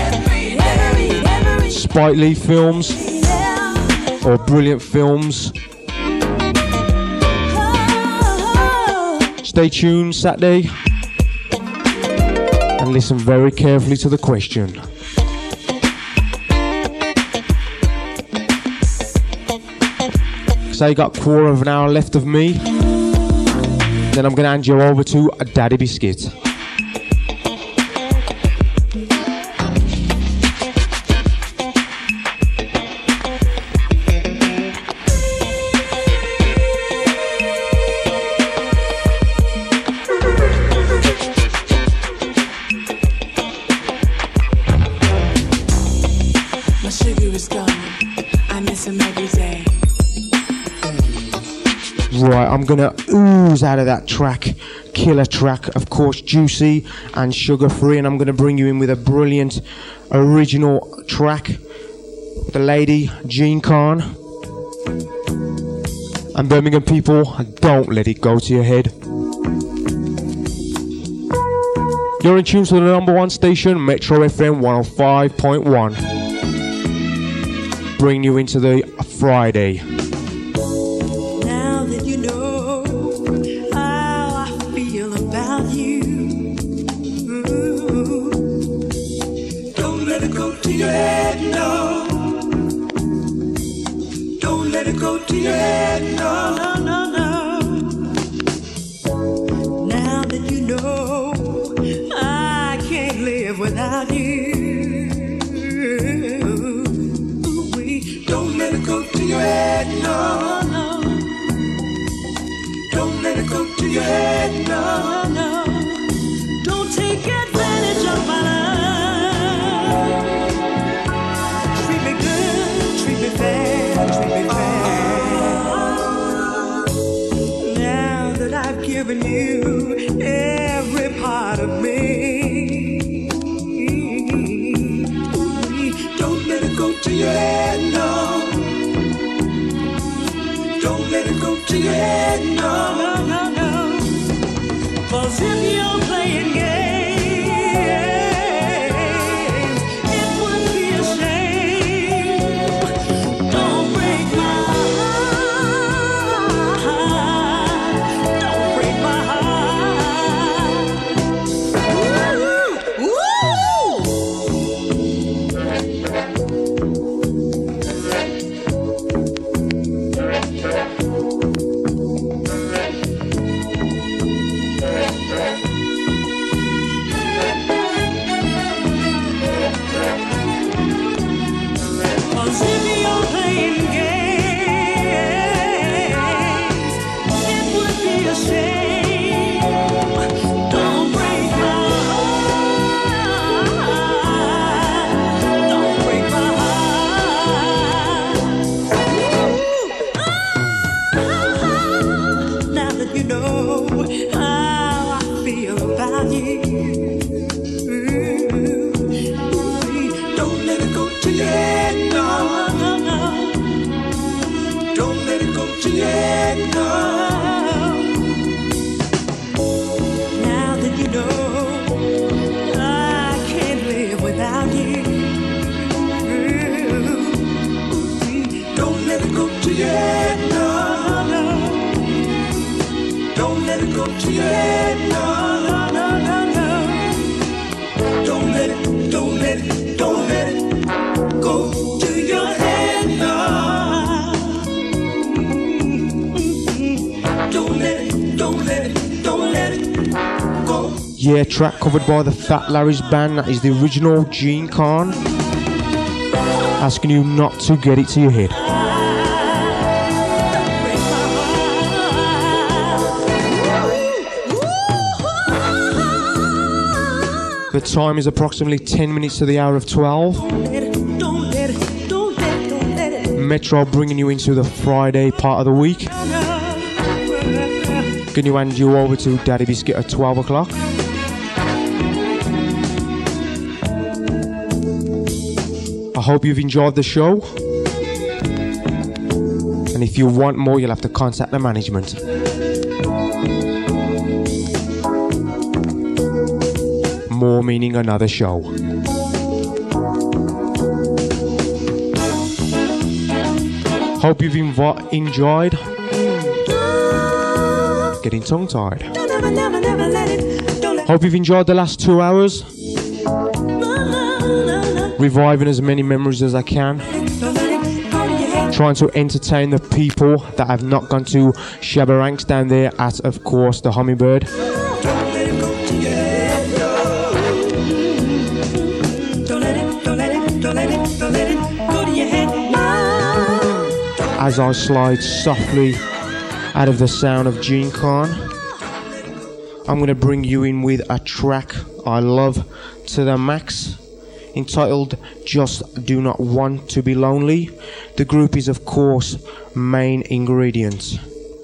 Spike Lee films or brilliant films, stay tuned Saturday and listen very carefully to the question. So you got a quarter of an hour left of me, then I'm going to hand you over to a Daddy Biscuit. Right, I'm gonna ooze out of that track, killer track, of course, Juicy and Sugar Free, and I'm gonna bring you in with a brilliant original track, the lady Jean Khan. And Birmingham people, don't let it go to your head. You're in tune to the number one station, Metro F M one oh five point one. Bring you into the Friday. Go to your head, no, no, no, no. Now that you know I can't live without you. Ooh-wee. Don't let it go to your head, no, no. Don't let it go to your head, no, no. Don't take advantage of my love. Treat me good, treat me fair, treat me fair. I've given you every part of me. Don't let it go to your head, no. Don't let it go to your head, no, no, no, no. 'Cause if you're playing games, it would be a shame. Don't break my heart. Don't break my heart. Woo! Woo! Cause if you're playing games, it would be a shame. Don't break my heart. Don't break my heart. Now that you know how I feel about you, don't let it go to your head, no, no, no. Don't let it go to your head, no. Now that you know I can't live without you, don't let it go to your head, no, no. Don't let it go to your head, no, no, no, no, no. Don't let it, don't let it, don't let it go to your head, no. Don't let it, don't let it, don't let it go. Yeah, track covered by the Fat Larry's band. That is the original Gene Khan. Asking you not to get it to your head. The time is approximately ten minutes to the hour of twelve. Don't let it, don't let it, don't let it, don't let it. Metro bringing you into the Friday part of the week. Can you hand you over to Daddy Biscuit at twelve o'clock? I hope you've enjoyed the show. And if you want more, you'll have to contact the management. More meaning another show. Hope you've invo- enjoyed. Getting tongue tied. Don't ever, never, never let it, don't let Hope you've enjoyed the last two hours. no, no, no, no. Reviving as many memories as I can. Don't let it go to your head. Trying to entertain the people that have not gone to Shabba Ranks down there at, of course, the Hummingbird. Don't let it go to your head, no. Don't let it, don't let it, don't let it, don't let it go to your head, no. As I slide softly out of the sound of Gene Khan, I'm going to bring you in with a track I love to the max, entitled Just Do Not Want to Be Lonely. The group is, of course, Main Ingredients.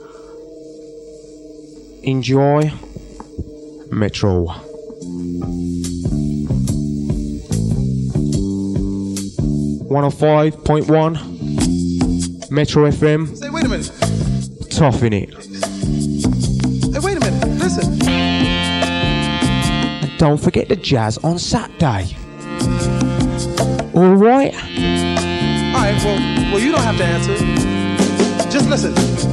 Enjoy, Metro. one oh five point one Metro F M. Say, wait a minute. Tough in it. Hey, wait a minute. Listen. And don't forget the jazz on Saturday. Alright? All right, well, well, you don't have to answer. Just listen.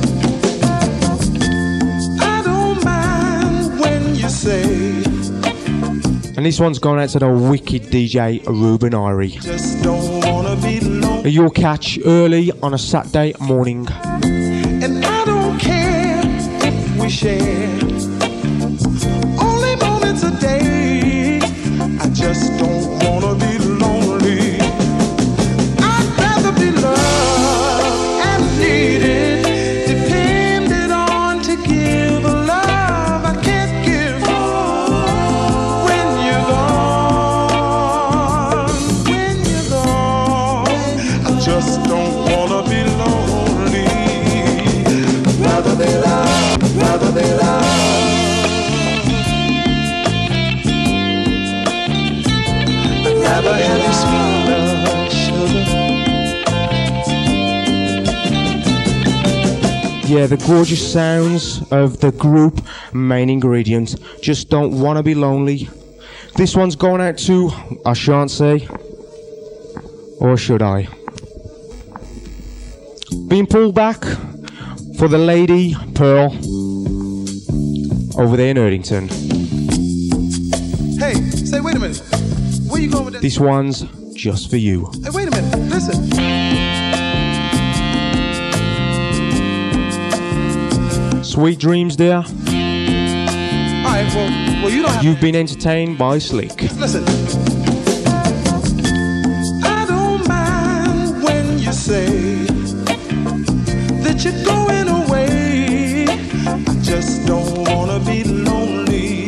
I don't mind when you say And this one's going out to the wicked D J Ruben Irie. just don't wanna be alone. You'll catch early on a Saturday morning. And I don't care if we share only moments a day. I just don't wanna be lonely. I'd rather be loved and needed, depended on to give a love I can't give when you're gone. When you're gone, I just don't wanna be lonely. Rather be loved, rather be loved. Yeah, the gorgeous sounds of the group Main Ingredient. Just don't wanna be lonely. This one's going out to, I shan't say, or should I? Being pulled back for the lady Pearl over there in Erdington. Hey, say, wait a minute. Where you going with that? This one's just for you. Hey, wait a minute. Listen. Sweet dreams, dear. All right, well, well, you don't have You've been entertained by Slick. Listen. I don't mind when you say that you're going away. I just don't wanna be lonely.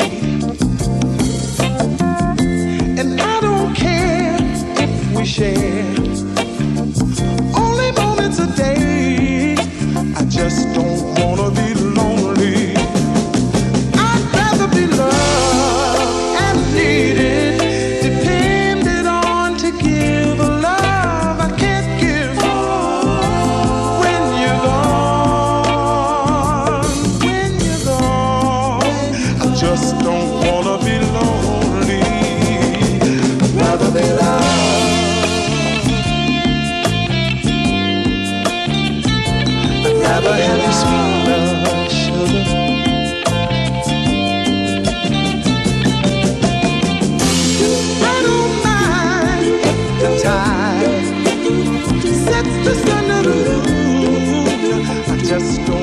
And I don't care if we share only moments a day. I just don't wanna be lonely. I'd rather be loved and needed, depended on to give a love I can't give when you're gone. When you're gone, I just don't wanna be lonely. I'd rather be loved. I'd rather have your sweet love, sugar. I don't mind if the tide sets the sun to the moon. I just don't